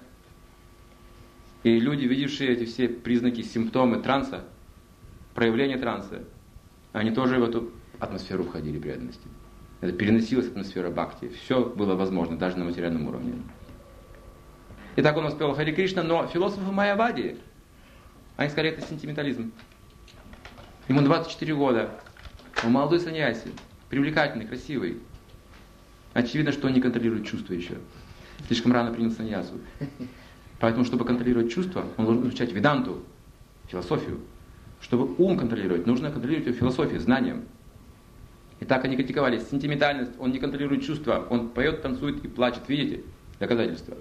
И люди, видевшие эти все признаки, симптомы транса, проявления транса, они тоже в эту атмосферу входили преданности. Это переносилась атмосфера бхакти. Все было возможно, даже на материальном уровне. Итак, он воспевал Харе Кришна, но философы майявади, они сказали, это сентиментализм. Ему двадцать четыре года, он молодой саньяси, привлекательный, красивый. Очевидно, что он не контролирует чувства еще. Слишком рано принял саньясу. Поэтому, чтобы контролировать чувства, он должен изучать веданту, философию. Чтобы ум контролировать, нужно контролировать его философией, знанием. И так они критиковали сентиментальность, он не контролирует чувства, он поет, танцует и плачет. Видите? Доказательства.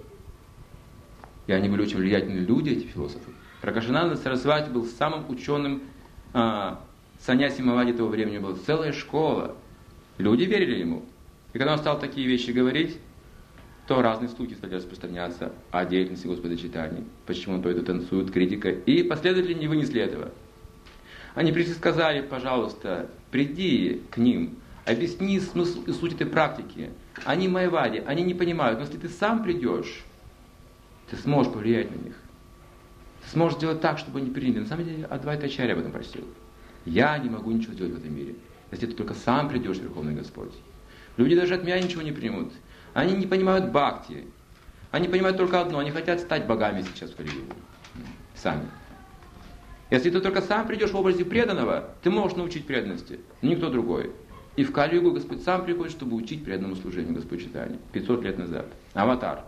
И они были очень влиятельные люди, эти философы. Пракашананда Сарасвати был самым ученым а, саньяси Майявади того времени. Была целая школа. Люди верили ему. И когда он стал такие вещи говорить, то разные слухи стали распространяться о деятельности Господа Чайтаньи. Почему он поет и танцует, критика. И последователи не вынесли этого. Они пришли и сказали, пожалуйста, приди к ним, объясни смысл и суть этой практики. Они майявади, они не понимают. Но если ты сам придешь, ты сможешь повлиять на них. Ты сможешь сделать так, чтобы они приняли. На самом деле, Адвайта Ачарья об этом просил. Я не могу ничего сделать в этом мире. Если ты только сам придешь, Верховный Господь. Люди даже от меня ничего не примут. Они не понимают бхакти. Они понимают только одно. Они хотят стать богами сейчас в Кали-югу. Сами. Если ты только сам придешь в образе преданного, ты можешь научить преданности. Никто другой. И в Кали-югу Господь сам приходит, чтобы учить преданному служению Господь Чайтаньи. пятьсот лет назад. Аватар.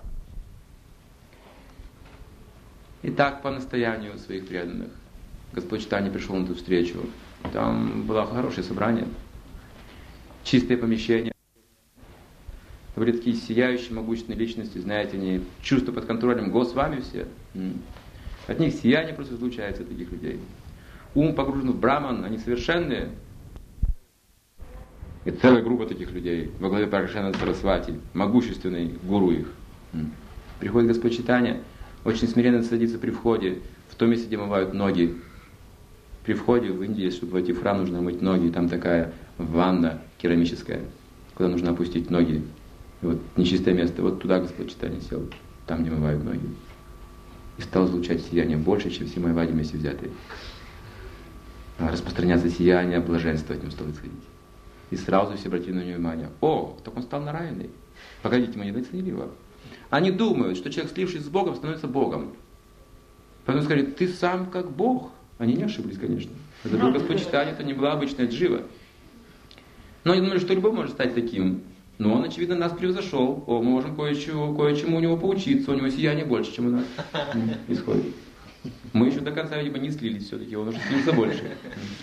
И так по настоянию своих преданных Господь Чайтанья пришел на эту встречу. Там было хорошее собрание, чистое помещение. Были такие сияющие, могущественные личности, знаете, они чувства под контролем, Госвами все. От них сияние просто излучается, от таких людей. Ум погружен в Браман, они совершенные. И целая группа таких людей во главе Пракашананда Сарасвати, могущественный гуру их. Приходит Господь Чайтанья, очень смиренно садится при входе, в том месте, где мывают ноги. При входе в Индии, чтобы войти в храм, нужно мыть ноги. Там такая ванна керамическая, куда нужно опустить ноги. И вот нечистое место. Вот туда Господь Чайтанья сел, там, где мывают ноги. И стал излучать сияние больше, чем все майявади вместе взятые. Распространяться сияние, блаженство от него стало исходить. И сразу все обратили на него внимание. О, так он стал нараяной. Погодите, мы недооценили его. Они думают, что человек, слившись с Богом, становится Богом. Поэтому сказали, ты сам как Бог. Они не ошиблись, конечно. Это был Господь Чайтанья, это не была обычная джива. Но они думали, что любой может стать таким. Но он, очевидно, нас превзошел. О, мы можем кое-чему, кое-чему у него поучиться. У него сияние больше, чем у нас исходит. Мы еще до конца, видимо, не слились все-таки. Он уже слился больше.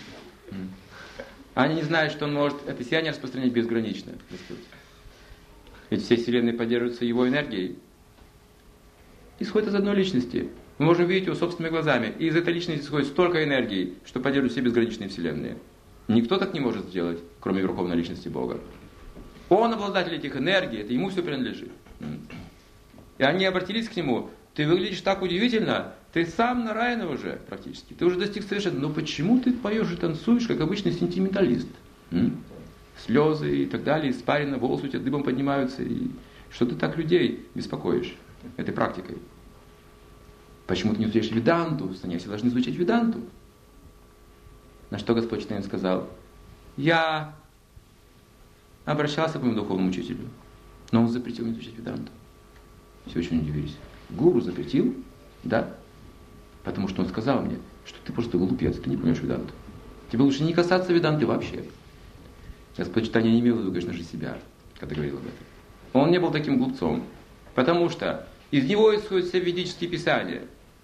Они не знают, что он может это сияние распространять безгранично. Господь. Ведь все вселенные поддерживаются его энергией. Исходит из одной личности. Мы можем видеть его собственными глазами. И из этой личности исходит столько энергии, что поддерживают все безграничные вселенные. Никто так не может сделать, кроме Верховной Личности Бога. Он обладатель этих энергий, это ему все принадлежит. И они обратились к нему. Ты выглядишь так удивительно, ты сам Нараяна уже практически. Ты уже достиг совершенства. Но почему ты поешь и танцуешь, как обычный сентименталист? М? Слезы и так далее, испарено, волосы у тебя дыбом поднимаются. И что ты так людей беспокоишь этой практикой? Почему ты не изучаешь веданту? Саньяси должны изучать веданту. На что Господь Чайтанья сказал, я обращался к моему духовному учителю, но он запретил мне изучать веданту. Все очень удивились. Гуру запретил? Да. Потому что он сказал мне, что ты просто глупец, ты не понимаешь веданту. Тебе лучше не касаться веданты вообще. Господь Чайтанья не имел в виду, конечно же, себя, когда говорил об этом. Он не был таким глупцом, потому что из него исходят все ведические писания.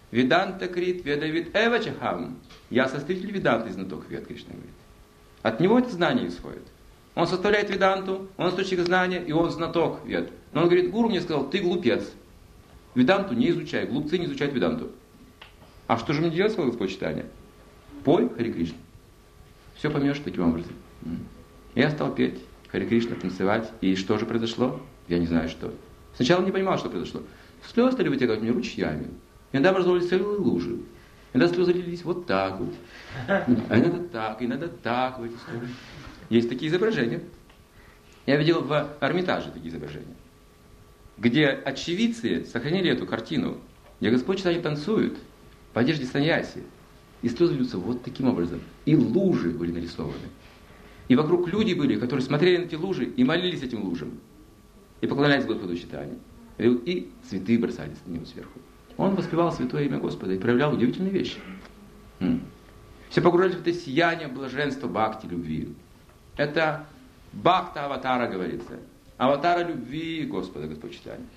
Веданта крит, ведавид эвачахам. Я составитель веданты, знаток вед, Кришна говорит. От него это знание исходит. Он составляет веданту, он источник знания, и он знаток вед. Но он говорит, гуру мне сказал, ты глупец. Веданту не изучай, глупцы не изучают веданту. А что же мне делать, сказал Господь Чайтанья? Пой Харе Кришна. Все поймешь таким образом. Я стал петь Харе Кришна, танцевать. И что же произошло? Я не знаю что. Сначала не понимал, что произошло. Слезы стали вытекать мне ручьями. Иногда образовались целые лужи. Иногда слезы лились вот так вот. А иногда так, иногда так в эти стороны. Есть такие изображения. Я видел в Эрмитаже такие изображения. Где очевидцы сохранили эту картину. Где Господь Чайтанья танцует в одежде саньяси. И слезы льются вот таким образом. И лужи были нарисованы. И вокруг люди были, которые смотрели на эти лужи и молились этим лужам. И поклонялись Господу Чайтанье. И цветы бросались на него сверху. Он воспевал святое имя Господа и проявлял удивительные вещи. М. Все погружались в это сияние блаженства, бхакти, любви. Это бхакта аватара, говорится. Аватара любви Господа, Господь Чайтанья.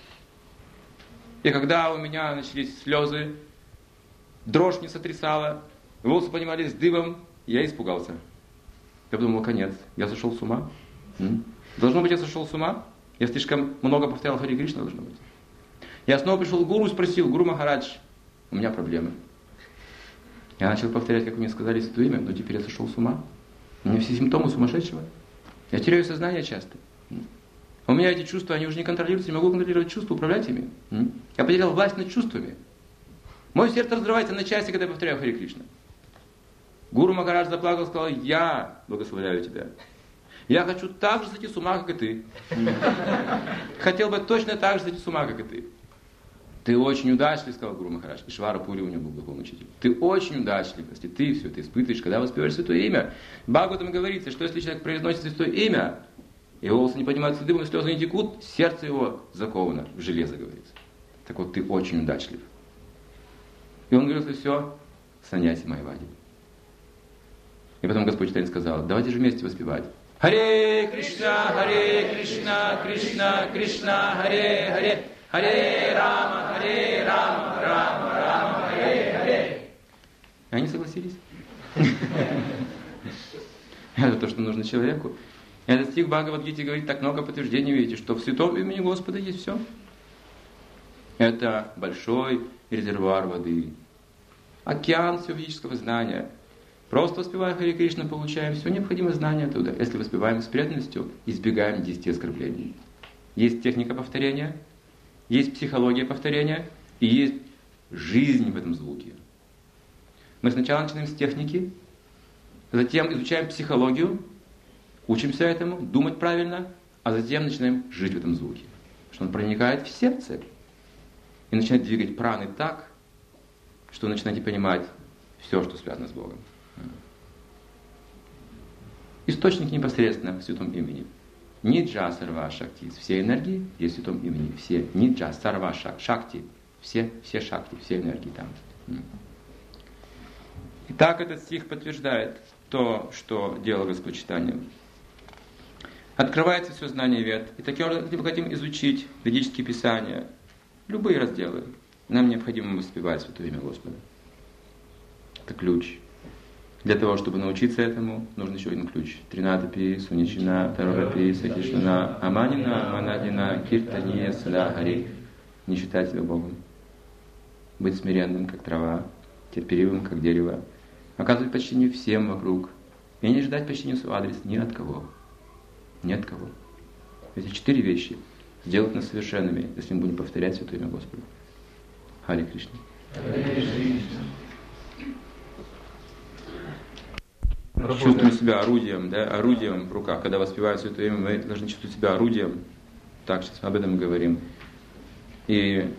И когда у меня начались слезы, дрожь не сотрясала, волосы поднимались дыбом, я испугался. Я подумал, конец, я сошел с ума. М? Должно быть, я сошел с ума. Я слишком много повторял Харе Кришна, должно быть. Я снова пришел к гуру и спросил, гуру Махарадж, у меня проблемы. Я начал повторять, как вы мне сказали, святое имя, но теперь я сошел с ума. У меня все симптомы сумасшедшего. Я теряю сознание часто. У меня эти чувства, они уже не контролируются, не могу контролировать чувства, управлять ими. Я потерял власть над чувствами. Мое сердце разрывается на части, когда я повторяю Харе Кришна. Гуру Махарадж заплакал и сказал, я благословляю тебя. Я хочу так же сойти с ума, как и ты. Хотел бы точно так же сойти с ума, как и ты. Ты очень удачлив, сказал Гуру Махарадж. Ишвара Пури у него был духовный учитель. Ты очень удачлив, если ты все это испытываешь, когда воспеваешь святое имя. В Бхагаватам говорится, что если человек произносит святое имя, и волосы не поднимаются дыбом, и слезы не текут, сердце его заковано в железо, говорится. Так вот, ты очень удачлив. И он говорил, что все, саньяси Майявади. И потом Господь Чайтанья сказал, давайте же вместе воспевать. Харе Кришна, Харе Кришна, Кришна, Кришна, Харе Харе, Харе Рама, Харе Рама, Рама, Рама, Харе Харе. И они согласились. Это то, что нужно человеку. Этот стих Бхагавад-гите говорит так много подтверждений, видите, что в святом имени Господа есть все. Это большой резервуар воды. Океан всего ведического знания. Просто воспевая Харе Кришна, получаем все необходимое знание оттуда. Если воспеваем с преданностью, избегаем десяти оскорблений. Есть техника повторения, есть психология повторения и есть жизнь в этом звуке. Мы сначала начинаем с техники, затем изучаем психологию, учимся этому, думать правильно, а затем начинаем жить в этом звуке. Что он проникает в сердце и начинает двигать праны так, что вы начинаете понимать все, что связано с Богом. Источник непосредственно в святом имени. Ниджа сарва шакти. Все энергии есть в святом имени. Все. Ниджа сарва шакти. Все, все шакти, все энергии там. Итак, этот стих подтверждает то, что делал Господь Чайтанья. Открывается все знание вед. И таким образом, если мы хотим изучить ведические писания, любые разделы, нам необходимо воспевать святое имя Господа. Это ключ. Для того, чтобы научиться этому, нужен еще один ключ. Тринадапи, Суничина, Тарорапи, Сакишнана, Аманина, Манадина, Киртания, Садагари. Не считать себя Богом. Быть смиренным, как трава, терпеливым, как дерево. Оказывать почтение всем вокруг. И не ждать почтения в свой адрес ни от кого. Ни от кого. Эти четыре вещи сделают нас совершенными, если мы будем повторять святое имя Господа. Харе Кришна. Чувствуем себя орудием, да, орудием в руках. Когда воспевают святое имя, мы должны чувствовать себя орудием. Так, сейчас мы об этом говорим. И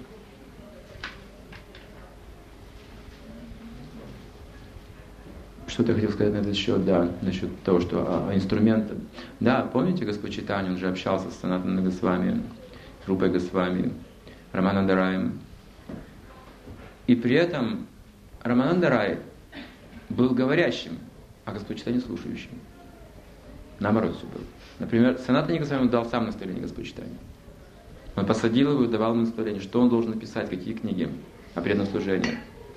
что-то я хотел сказать на этот счет, да, насчет того, что а, инструмент. Да, помните, Господь Чайтанья, он же общался с Санатаной Госвами, Рупой Госвами, Раманандараем. И при этом Раманандарай был говорящим, а Господь Чайтанья слушающим. Наоборот все было. Например, Санатане Госвами дал сам наставление Господь Чайтанья. Он посадил его и давал ему наставление, что он должен написать, какие книги о преданном служении.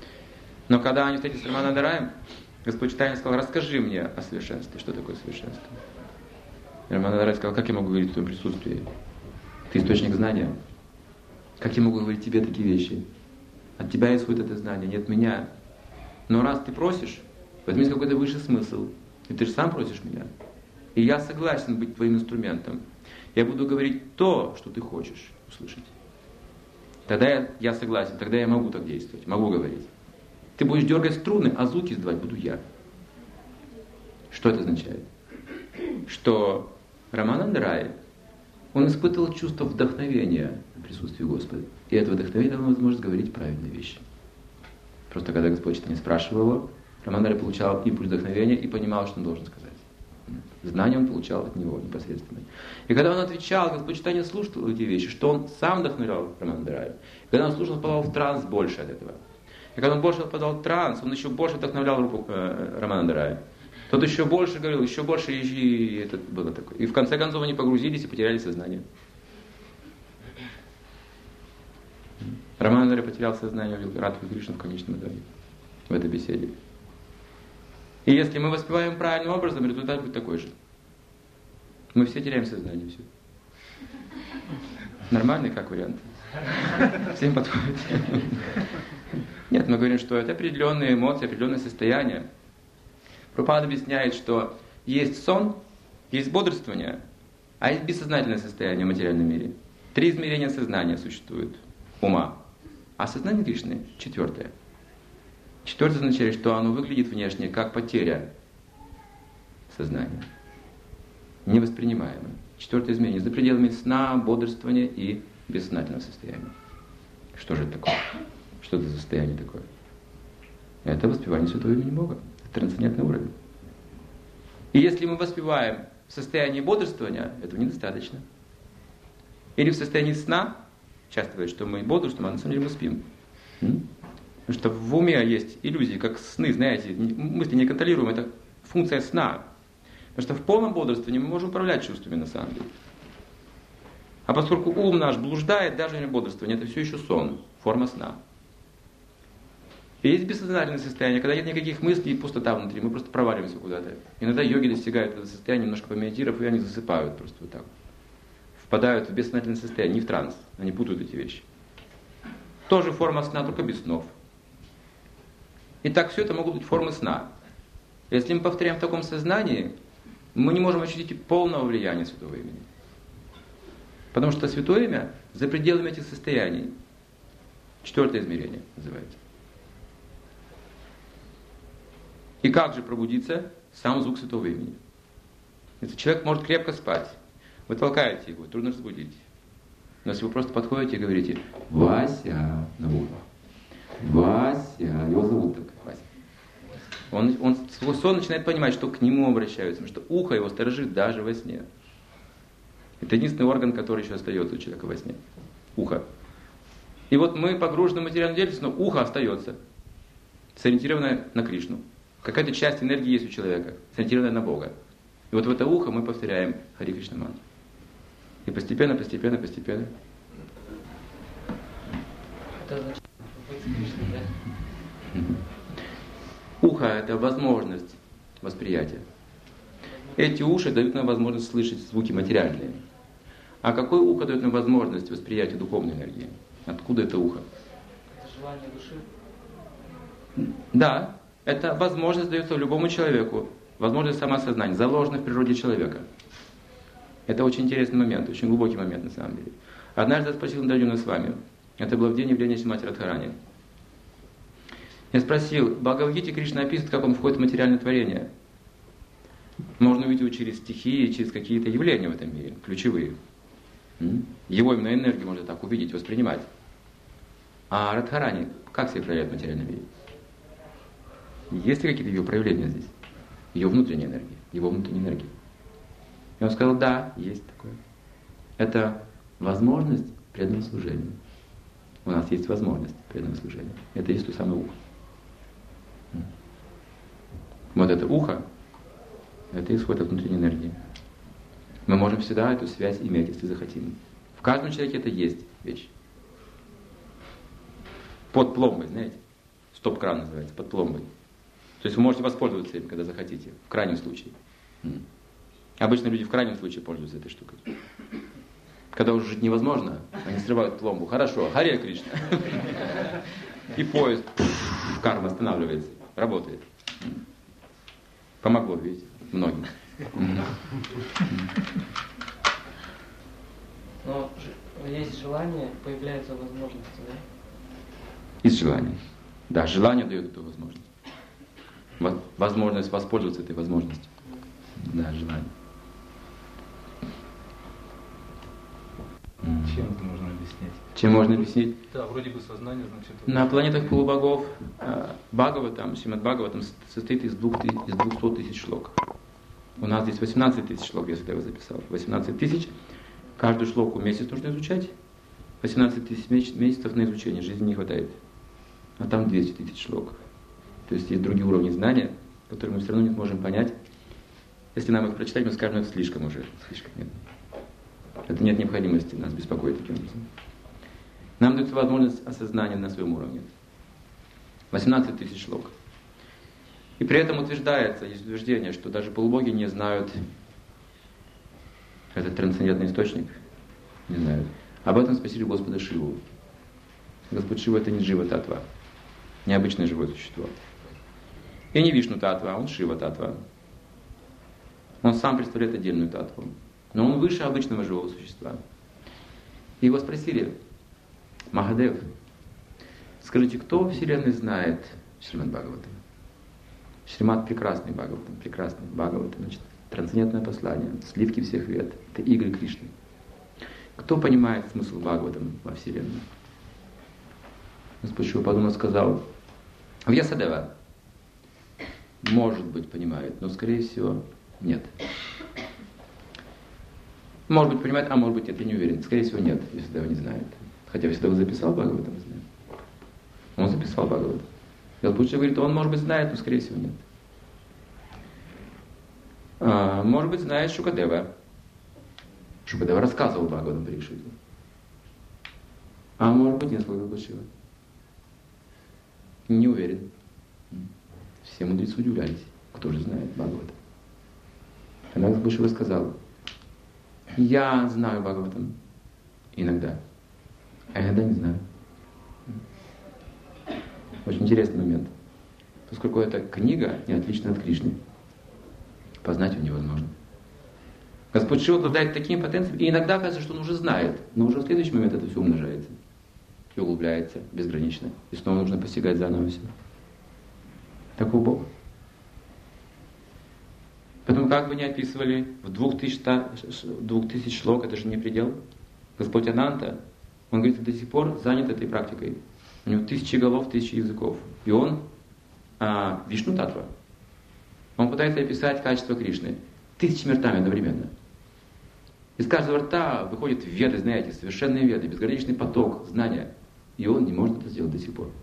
Но когда они встретились с Раманандараем, Господь Чайтанья сказал: расскажи мне о совершенстве. Что такое совершенство? И Раманандарай сказал: как я могу говорить в твоем присутствии? Ты источник знания. Как я могу говорить тебе такие вещи? От тебя исходит это знание, не от меня. Но раз ты просишь, в этом есть какой-то высший смысл. И ты же сам просишь меня. И я согласен быть твоим инструментом. Я буду говорить то, что ты хочешь услышать. Тогда я, я согласен, тогда я могу так действовать, могу говорить. Ты будешь дергать струны, а звуки издавать буду я. Что это означает? Что Раманандарай, он испытывал чувство вдохновения в присутствии Господа. И это вдохновение дало возможность говорить правильные вещи. Просто когда Господь что-то не спрашивал его, Раманандарай получал импульс вдохновения и понимал, что он должен сказать. Знание он получал от него непосредственно. И когда он отвечал, Господь Чайтанья слушал эти вещи, что он сам вдохновлял Раманандарая. Когда он слушал, он попадал в транс больше от этого. И когда он больше попадал в транс, он еще больше вдохновлял Рупу, э, Раманандарая. Тот еще больше говорил, еще больше, и, и это было такое. И в конце концов они погрузились и потеряли сознание. Раманандарай потерял сознание, увидел Радху Кришну в конечном итоге, в этой беседе. И если мы воспеваем правильным образом, результат будет такой же. Мы все теряем сознание, все. Нормальный как вариант? Всем подходит? Нет, мы говорим, что это определенные эмоции, определенное состояние. Прабхупада объясняет, что есть сон, есть бодрствование, а есть бессознательное состояние в материальном мире. Три измерения сознания существуют, ума. А сознание Кришны — четвертое. Четвертое означает, что оно выглядит внешне как потеря сознания. Невоспринимаемое. Четвертое измерение за пределами сна, бодрствования и бессознательного состояния. Что же это такое? Что это за состояние такое? Это воспевание святого имени Бога. Это трансцендентный уровень. И если мы воспеваем в состоянии бодрствования, этого недостаточно. Или в состоянии сна, часто говорят, что мы бодрствуем, а на самом деле мы спим. М? Потому что в уме есть иллюзии, как сны, знаете, мысли не контролируем, это функция сна. Потому что в полном бодрствовании мы можем управлять чувствами на самом деле. А поскольку ум наш блуждает, даже не бодрствование, это все еще сон, форма сна. И есть бессознательное состояние, когда нет никаких мыслей и пустота внутри, мы просто проваливаемся куда-то. Иногда йоги достигают этого состояния, немножко помедитировав, и они засыпают просто вот так. Впадают в бессознательное состояние, не в транс, они путают эти вещи. Тоже форма сна, только без снов. Итак, все это могут быть формы сна. Если мы повторяем в таком сознании, мы не можем ощутить полного влияния святого имени. Потому что святое имя за пределами этих состояний. Четвертое измерение называется. И как же пробудиться? Сам звук святого имени. Если человек может крепко спать, вы толкаете его, трудно разбудить. Но если вы просто подходите и говорите: Вася, на ухо. Вася, его зовут так, Вася. Он, он свой сон начинает понимать, что к нему обращаются, потому что ухо его сторожит даже во сне. Это единственный орган, который еще остается у человека во сне. Ухо. И вот мы погружены в материальную деятельность, но ухо остается, сориентированное на Кришну. Какая-то часть энергии есть у человека, сориентированная на Бога. И вот в это ухо мы повторяем Хари Кришна мантру. И постепенно, постепенно, постепенно. Это значит, Кришна, да? Ухо — это возможность восприятия. Эти уши дают нам возможность слышать звуки материальные. А какое ухо дает нам возможность восприятия духовной энергии? Откуда это ухо? Это желание души? Да, это возможность дается любому человеку. Возможность самосознания, заложена в природе человека. Это очень интересный момент, очень глубокий момент на самом деле. Однажды я спросил Нарджуну с вами. Это было в день явления Шримати Радхарани. Я спросил: в Бхагавад-гите Кришна описывает, как он входит в материальное творение. Можно увидеть его через стихии, через какие-то явления в этом мире, ключевые. Его именно энергию можно так увидеть, воспринимать. А Радхарани как себя проявляет в материальном мире? Есть ли какие-то ее проявления здесь? Ее внутренней энергии, его внутренней энергии. И он сказал: да, есть такое. Это возможность преданного служения. У нас есть возможность преданного служения. Это есть то самое ухо. Вот это ухо, это исход от внутренней энергии. Мы можем всегда эту связь иметь, если захотим. В каждом человеке это есть вещь. Под пломбой, знаете. Стоп-кран называется, под пломбой. То есть вы можете воспользоваться им, когда захотите, в крайнем случае. Обычно люди в крайнем случае пользуются этой штукой. Когда уже жить невозможно, они срывают пломбу. Хорошо, Харе Кришна. И поезд, карма останавливается, работает. Помогло, видите, многим. Но есть желание, появляются возможности, да? Из желания. Да, желание дает эту возможность. Возможность воспользоваться этой возможностью. Да, желание. Чем это можно объяснить? Чем можно объяснить? Да, вроде бы сознание, значит... На планетах полубогов Бхагаватам, Шримад Бхагаватам состоит из двух, из двухсот тысяч шлок. У нас здесь восемнадцать тысяч шлок, я сюда его записал. восемнадцать тысяч. Каждую шлоку месяц нужно изучать. восемнадцать тысяч месяцев на изучение, жизни не хватает. А там двести тысяч шлок. То есть есть другие уровни знания, которые мы все равно не сможем понять. Если нам их прочитать, мы скажем, это слишком уже. Слишком нет. Это нет необходимости нас беспокоить таким образом. Нам дается возможность осознания на своем уровне. восемнадцать тысяч шлок. И при этом утверждается, есть утверждение, что даже полубоги не знают этот трансцендентный источник. Не знают. Об этом спросили Господа Шиву. Господь Шива — это не Джива Татва, необычное живое существо. И не Вишну Татва, он Шива Татва. Он сам представляет отдельную татву. Но он выше обычного живого существа. И его спросили: Махадев, скажите, кто в Вселенной знает Шримад Бхагаватам? Шримад прекрасный Бхагаватам, прекрасный Бхагаватам, значит, трансцендентное послание, сливки всех вед, это игры Кришны. Кто понимает смысл Бхагаватам во Вселенной? Господь Шива подумал, сказал: Вьясадева, может быть, понимает, но, скорее всего, нет. Может быть, понимает, а может быть, нет, я не уверен. Скорее всего, нет, Вьясадева не знает. Хотя Вьясадева записал Бхагаватам, знает. Он записал Бхагаватам. Господь Шива говорит, он, может быть, знает, но, скорее всего, нет. А, может быть, знает Шукадева. Шукадева рассказывал Бхагаватам Парикшиту. А может быть, не слышал Господь Шива. Не уверен. Все мудрецы удивлялись. Кто же знает Бхагаватам? Тогда Господь Шива сказал: я знаю Бхагаватам иногда, а иногда не знаю. Очень интересный момент. Поскольку эта книга не отлична от Кришны, познать ее невозможно. Господь Шива обладает таким потенциалом, и иногда кажется, что он уже знает, но уже в следующий момент это все умножается и углубляется безгранично, и снова нужно постигать заново все. Таков Бог. Поэтому, как бы ни описывали, в двух тысяч шлок, это же не предел. Господь Ананта, он говорит, до сих пор занят этой практикой. У него тысячи голов, тысячи языков. И он а, Вишну Татва. Он пытается описать качество Кришны тысячами ртами одновременно. Из каждого рта выходят веды, знаете, совершенные веды, безграничный поток знания. И он не может это сделать до сих пор.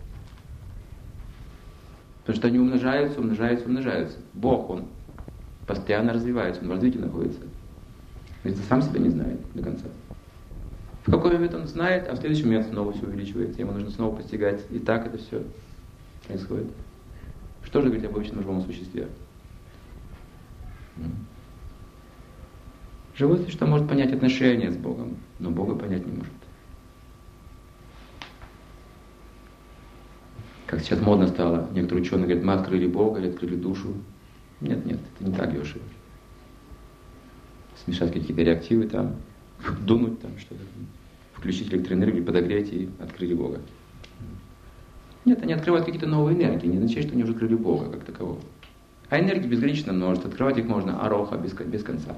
Потому что они умножаются, умножаются, умножаются. Бог, он постоянно развивается, он в развитии находится. Ведь сам себя не знает до конца. В какой момент он знает, а в следующий момент снова все увеличивается. Ему нужно снова постигать. И так это все происходит. Что же говорить об обычном живом существе? Живое существо может понять отношения с Богом, но Бога понять не может. Как сейчас модно стало, некоторые ученые говорят, мы открыли Бога или открыли душу. Нет, нет, это не так, Йоши. Смешать какие-то реактивы там, дунуть там что-то, включить электроэнергию, подогреть и открыли Бога. Нет, они открывают какие-то новые энергии, не означает, что они уже открыли Бога как такового. А энергии безгранично множество, открывать их можно ароха без, без конца.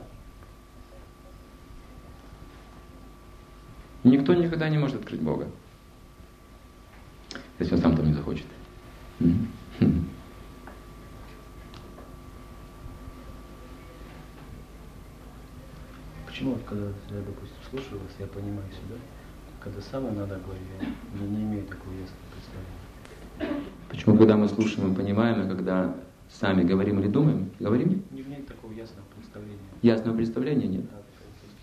Никто никогда не может открыть Бога, если он сам там не захочет. Почему, когда я, допустим, слушаю вас, я понимаю себя, когда сам иногда говорю, я не имею такого ясного представления. Почему, когда мы слушаем, мы понимаем, а когда сами говорим или думаем, говорим? Не имею такого ясного представления. Ясного представления нет. Да,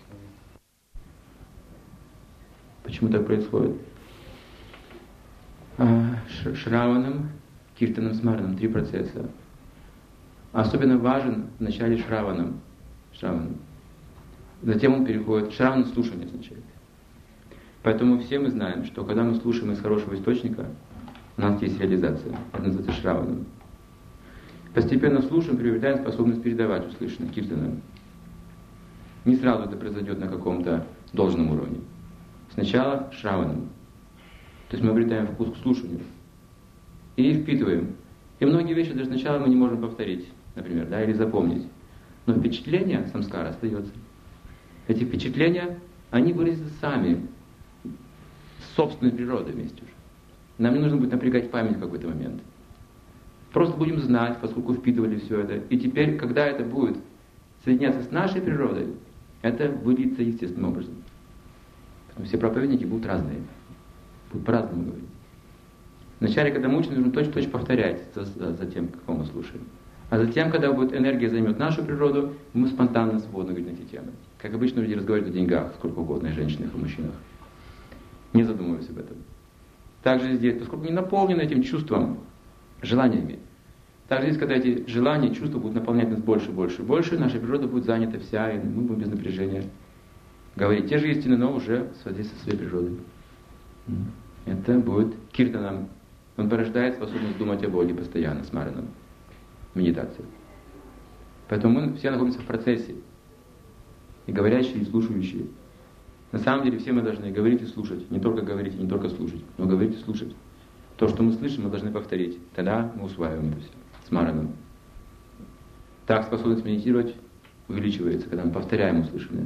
почему так происходит? Шраванам, Киртанам, Смаранам. Три процесса. Особенно важен в начале Шраванам. Шраванам. Затем он переходит... Шраванам слушание означает. Поэтому все мы знаем, что когда мы слушаем из хорошего источника, у нас есть реализация. Это называется Шраванам. Постепенно слушаем, приобретаем способность передавать услышанное Киртанам. Не сразу это произойдет на каком-то должном уровне. Сначала Шраванам. То есть мы обретаем вкус к слушанию. И впитываем. И многие вещи даже сначала мы не можем повторить, например, да, или запомнить. Но впечатление, самскара, остается. Эти впечатления, они выразятся сами, с собственной природой вместе уже. Нам не нужно будет напрягать память в какой-то момент. Просто будем знать, поскольку впитывали все это. И теперь, когда это будет соединяться с нашей природой, это выльется естественным образом. Поэтому все проповедники будут разные. Будут по-разному говорить. Вначале, когда мы учим, нужно точно-точно повторять за, за, за тем, как мы слушаем. А затем, когда будет энергия займет нашу природу, мы спонтанно, свободно говорим на эти темы. Как обычно люди разговаривают о деньгах, сколько угодно, и женщинах, и мужчинах. Не задумываясь об этом. Также здесь, поскольку не наполнены этим чувством, желаниями, также здесь, когда эти желания, чувства будут наполнять нас больше, больше, больше, наша природа будет занята вся, и мы будем без напряжения говорить те же истины, но уже в соответствии со своей природой. Это будет киртанам. Он порождает способность думать о Боге постоянно, с мараном, медитацией. Поэтому мы все находимся в процессе. И говорящие, и слушающие. На самом деле все мы должны говорить и слушать. Не только говорить и не только слушать, но говорить и слушать. То, что мы слышим, мы должны повторить. Тогда мы усваиваем это все с мараном. Так способность медитировать увеличивается, когда мы повторяем услышанное.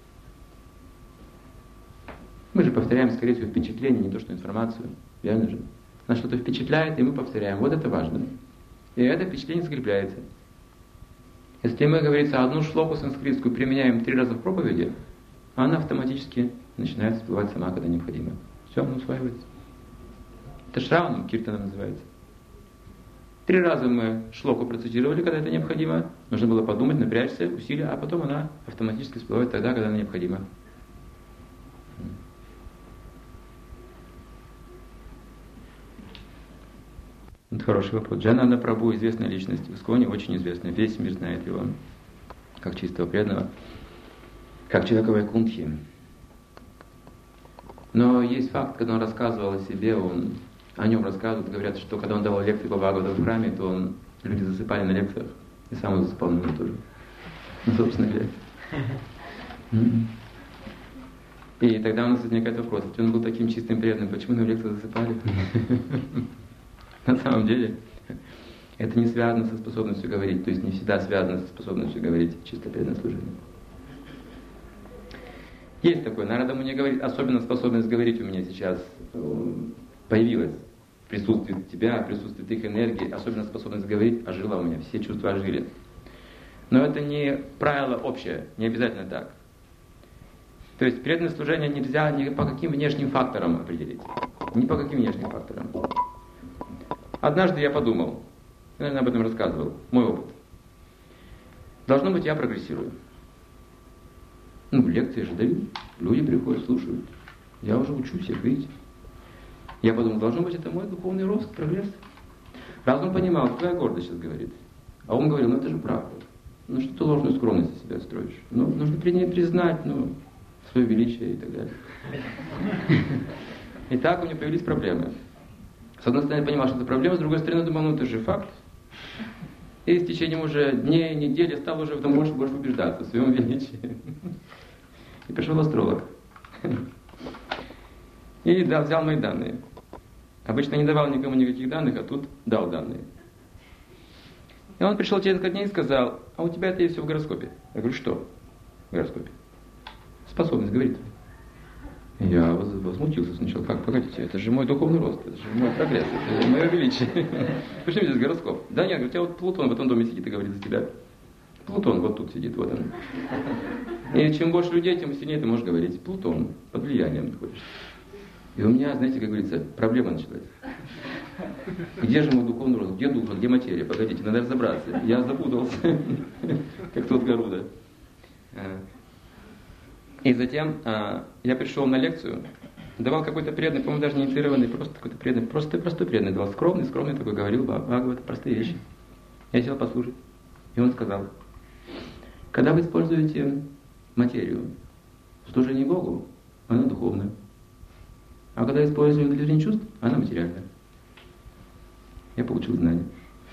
Мы же повторяем, скорее всего, впечатление, не то что информацию. Верно же? Нас что-то впечатляет, и мы повторяем. Вот это важно. И это впечатление закрепляется. Если мы, говорится, одну шлоку санскритскую применяем три раза в проповеди, она автоматически начинает всплывать сама, когда необходимо. Все, она усваивается. Это шраванам, киртанам называется. Три раза мы шлоку процитировали, когда это необходимо. Нужно было подумать, напрячься, усилия, а потом она автоматически всплывает тогда, когда она необходима. Это хороший вопрос. Джананда Прабху — известная личность в Исконе, очень известная. Весь мир знает его как чистого преданного, как человека Вайкунтхи. Но есть факт, когда он рассказывал о себе, он, о нем рассказывают, говорят, что когда он давал лекции по Бхагавату в храме, то он, люди засыпали на лекциях, и сам он засыпал на него тоже. Ну, собственно говоря. И тогда у нас возникает вопрос, ведь он был таким чистым преданным, почему на лекциях засыпали? На самом деле, это не связано со способностью говорить, то есть не всегда связано со способностью говорить чисто преданное служение. Есть такое, Нарада Муни говорит, особенно способность говорить у меня сейчас появилась в присутствии тебя, в присутствии твоих энергий, особенно способность говорить ожила у меня, все чувства ожили. Но это не правило общее, не обязательно так. То есть преданное служение нельзя ни по каким внешним факторам определить, ни по каким внешним факторам. Однажды я подумал, я, наверное, об этом рассказывал, мой опыт. Должно быть, я прогрессирую. Ну, лекции же даю, люди приходят, слушают. Я уже учусь их, видите. Я подумал, должно быть, это мой духовный рост, прогресс. Разум понимал, твоя гордость сейчас говорит. А он говорил, ну это же правда. Ну что ты ложную скромность из себя строишь? Ну, нужно при ней признать, ну, свое величие и так далее. И так у меня появились проблемы. С одной стороны, я понимал, что это проблема, с другой стороны, думал, ну это же факт. И с течением уже дней, недели стал уже в этом больше и больше убеждаться в своем величии. И пришел астролог. И да, взял мои данные. Обычно не давал никому никаких данных, а тут дал данные. И он пришел через несколько дней и сказал, а у тебя это есть все в гороскопе. Я говорю, что в гороскопе? Способность говорить. Я возмутился сначала. Как, погодите, это же мой духовный рост, это же мой прогресс, это же мое величие. Почему здесь гороскоп? Да нет, у тебя вот Плутон в этом доме сидит и говорит за тебя. Плутон вот тут сидит, вот он. И чем больше людей, тем сильнее ты можешь говорить. Плутон, под влиянием находишься. И у меня, знаете, как говорится, проблема началась. Где же мой духовный рост? Где дух, где материя? Погодите, надо разобраться. Я запутался, как тот Гаруда. И затем а, я пришел на лекцию, давал какой-то преданный, по-моему, даже не инициированный, просто какой-то преданный, просто простой преданный давал, скромный, скромный такой, говорил Бхагават, простые вещи. Я сел послушать, и он сказал, когда вы используете материю в служении Богу, она духовная, а когда используете удовлетворение чувств, она материальная. Я получил знания.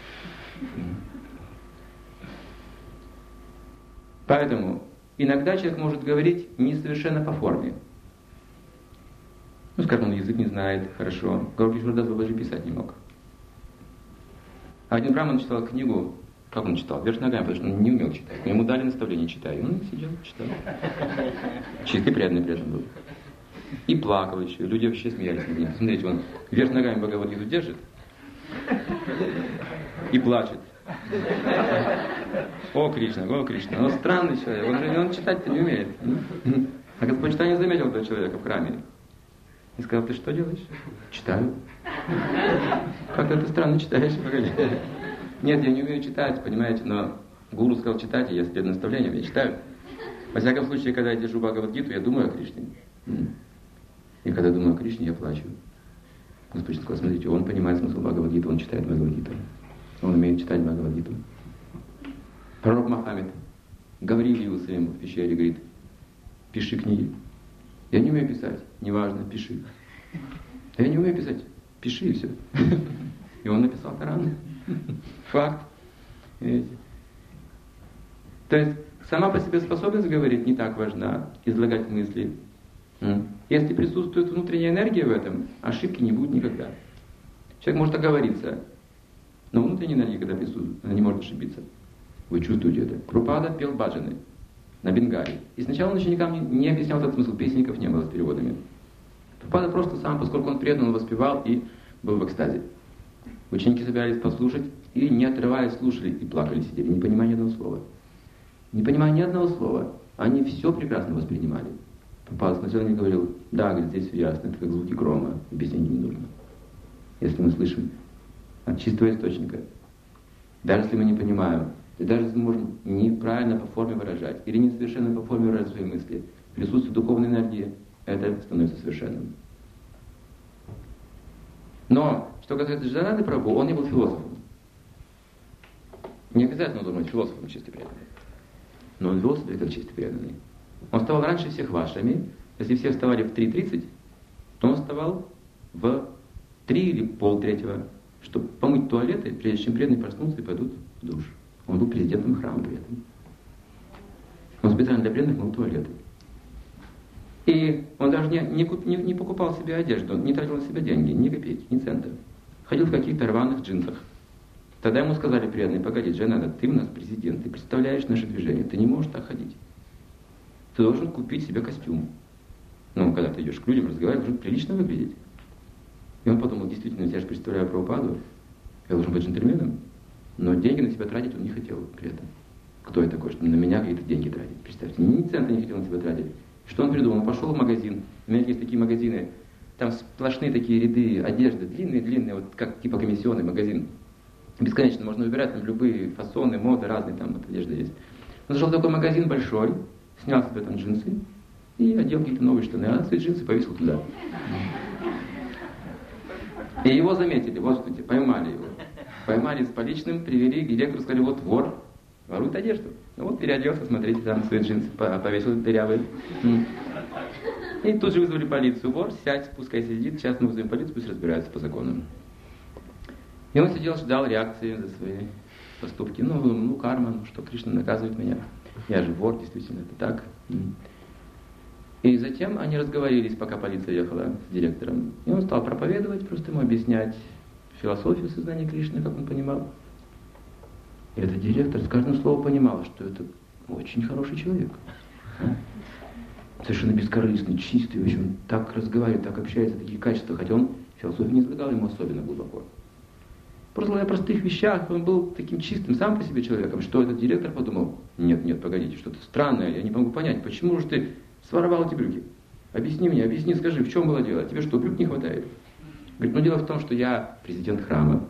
Поэтому иногда человек может говорить несовершенно по форме. Ну, скажем, он язык не знает хорошо. Гауракишвардас Бабаджи писать не мог. А один браман читал книгу, как он читал? Вверх ногами, потому что он не умел читать. Ему дали наставление читать. Он сидел, читал. Чистый преданный преданный был. И плакал еще. Люди вообще смеялись над ним. Смотрите, он вверх ногами Бхагавад-гиту держит и плачет. О, Кришна, о, Кришна. Он странный человек, он, он читать-то не умеет. А Господь Чайтанья заметил этого человека в храме и сказал, ты что делаешь? Читаю. Как-то ты странно читаешь, погоди. Нет, я не умею читать, понимаете, но гуру сказал читать, и я следую наставлениям, я читаю. Во всяком случае, когда я держу Бхагавад-гиту, я думаю о Кришне. И когда думаю о Кришне, я плачу. Господь сказал, смотрите, он понимает смысл Бхагавад-гиты, он читает Бхагавад-гиту. Он умеет читать Бхагавад-гиту. Пророк Мухаммед Гавриил явился ему в пещере, говорит, пиши книги. Я не умею писать, неважно, пиши. Я не умею писать, пиши и все. И он написал Коран. Факт. Видите? То есть сама по себе способность говорить не так важна, излагать мысли. Если присутствует внутренняя энергия в этом, ошибки не будет никогда. Человек может оговориться, но внутренняя энергия, когда присутствует, она не может ошибиться. Вы чувствуете это. Прабхупада пел баджаны на бенгале. И сначала он ученикам не, не объяснял этот смысл, песенников не было с переводами. Прабхупада просто сам, поскольку он предан, он воспевал и был в экстазе. Ученики собирались послушать и, не отрываясь, слушали и плакали, сидели, не понимая ни одного слова. Не понимая ни одного слова, они все прекрасно воспринимали. Прабхупада смотрел и говорил, да, говорит, здесь все ясно, это как звуки грома, объяснение не нужно. Если мы слышим от чистого источника, даже если мы не понимаем, и даже если мы можем неправильно по форме выражать, или несовершенно по форме выражать свои мысли, присутствие духовной энергии, это становится совершенным. Но, что касается Джанаты Прабху, он не был философом. Не обязательно он должен быть философом чисто преданным. Но он вел себя как чисто преданный. Он вставал раньше всех вашими. Если все вставали в три тридцать, то он вставал в три или полтретьего, чтобы помыть туалеты, прежде чем преданные проснутся и пойдут в душ. Он был президентом храма при этом. Он специально для преданных мыл туалеты. И он даже не, не, не, не покупал себе одежду, не тратил на себя деньги, ни копейки, ни цента. Ходил в каких-то рваных джинсах. Тогда ему сказали преданные, погоди, Джайнада, ты у нас президент, ты представляешь наше движение, ты не можешь так ходить. Ты должен купить себе костюм. Ну, когда ты идешь к людям, разговариваешь, должен прилично выглядеть. И он подумал, действительно, я же представляю Прабхупаду, я должен быть джентльменом, но деньги на себя тратить он не хотел при этом. Кто я такой, что на меня какие-то деньги тратить? Представьте, ни цента не хотел на себя тратить. Что он придумал? Он пошел в магазин. У меня есть такие магазины, там сплошные такие ряды одежды, длинные-длинные, вот как типа комиссионный магазин. Бесконечно можно выбирать там любые фасоны, моды разные, там вот одежда есть. Он зашел в такой магазин большой, снял себе там джинсы и одел какие-то новые штаны, а свои джинсы повесил туда. И его заметили, вот что, поймали его. Поймали с поличным, привели к директору, сказали, вот вор, ворует одежду. Ну вот переоделся, смотрите, там свои джинсы повесил дырявые. И тут же вызвали полицию. Вор, сядь, пускай сидит, сейчас мы вызовем полицию, пусть разбираются по закону. И он сидел, ждал реакции за свои поступки. Ну, ну карма, ну что, Кришна наказывает меня. Я же вор, действительно, это так. И затем они разговорились, пока полиция ехала с директором. И он стал проповедовать, просто ему объяснять философию сознания Кришны, как он понимал. И этот директор с каждым словом понимал, что это очень хороший человек. Совершенно бескорыстный, чистый, в общем, так разговаривает, так общается, такие качества. Хотя он философию не излагал ему особенно глубоко. Просто о простых вещах, он был таким чистым сам по себе человеком, что этот директор подумал, нет, нет, погодите, что-то странное, я не могу понять, почему же ты своровал эти брюки? Объясни мне, объясни, скажи, в чем было дело? Тебе что, брюк не хватает? Говорит, ну дело в том, что я президент храма.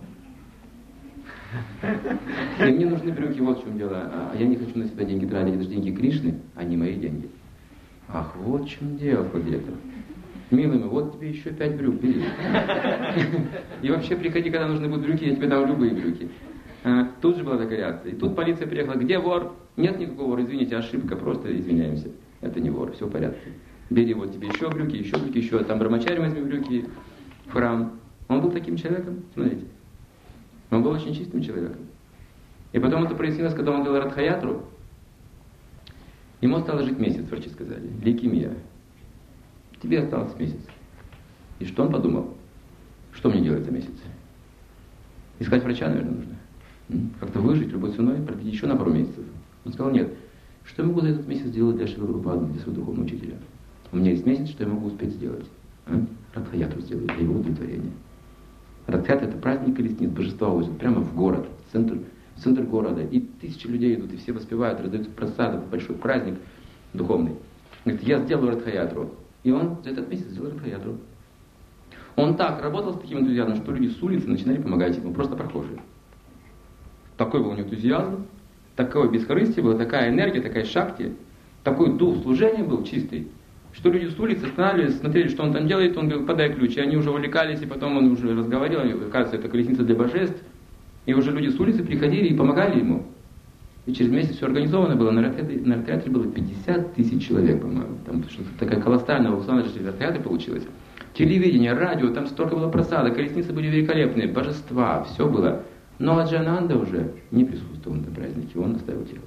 И мне нужны брюки, вот в чем дело. А я не хочу на себя деньги тратить, это же деньги Кришны, а не мои деньги. Ах, вот в чем дело, сказал директор. Милый мой, вот тебе еще пять брюк, бери. И вообще приходи, когда нужны будут брюки, я тебе дам любые брюки. А, тут же была такая реакция. И тут полиция приехала, где вор? Нет никакого вора, извините, ошибка, просто извиняемся. Это не вор, все в порядке. Бери вот тебе еще брюки, еще брюки, еще. Там брамачарь возьми брюки в храм. Он был таким человеком, смотрите. Он был очень чистым человеком. И потом это прояснилось, когда он делал Радхаятру. Ему осталось жить месяц, врачи сказали. Лейкемия. Тебе осталось месяц. И что он подумал? Что мне делать за месяц? Искать врача, наверное, нужно. Как-то выжить любой ценой, продлить еще на пару месяцев. Он сказал, нет. Что я могу за этот месяц сделать для Шрила Прабхупады, для своего духовного учителя? У меня есть месяц, что я могу успеть сделать? А? Радхаятру сделаю для его удовлетворения. Радхаяtra — это праздник колесниц, божества возят прямо в город, в центр, в центр города. И тысячи людей идут, и все воспевают, раздают просаду, большой праздник духовный. Говорит, я сделаю Радхаятру. И он за этот месяц сделал Радхаятру. Он так работал с таким энтузиазмом, что люди с улицы начинали помогать ему, просто прохожие. Такой был у него энтузиазм, такое бесхорыстие было, такая энергия, такая шакти, такой дух служения был чистый, что люди с улицы останавливались, смотрели, что он там делает, он говорил, подай ключ, и они уже увлекались, и потом он уже разговаривал, кажется, это колесница для божеств, и уже люди с улицы приходили и помогали ему. И через месяц все организовано было, на Радхаятре было пятьдесят тысяч человек, по-моему, там что-то такая колоссальная аукционная Радхаятры получилась. Телевидение, радио, там столько было просадок, колесницы были великолепные, божества, все было. Но Аджананда уже не присутствовал на этом празднике, он оставил тело.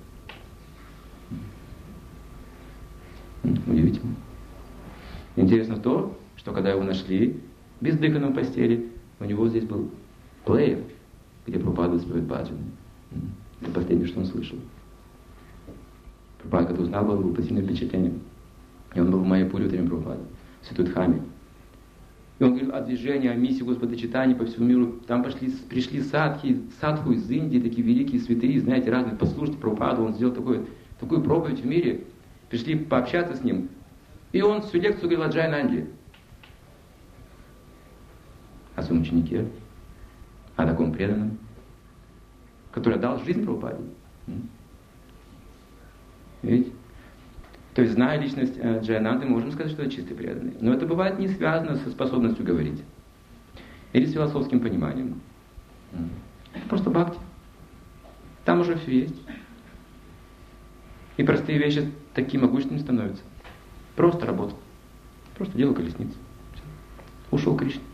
Удивительно. Интересно то, что когда его нашли, бездыханным в постели, у него здесь был плеер, где Прабхупада спевает баджаны. Это последнее, что он слышал. Прабхупада, когда узнал, он был под сильным впечатлением. И он был в Майяпуре во время Прабхупады, в Святой Дхаме. И он говорил о движении, о миссии Господа Чайтаньи по всему миру. Там пошли, пришли садхи, садху из Индии, такие великие святые, знаете, разные. Послушайте Прабхупаду, он сделал такой, такую проповедь в мире. Пришли пообщаться с ним. И он всю лекцию говорил о Джайананде. О своем ученике. О таком преданном, который отдал жизнь Прабхупаде. Видите? То есть, зная личность Джайананды, мы можем сказать, что это чистый преданный. Но это бывает не связано со способностью говорить. Или с философским пониманием. Это просто бхакти. Там уже все есть. И простые вещи такими могущественными становятся. Просто работал. Просто делал колесницу. Ушел к Кришне.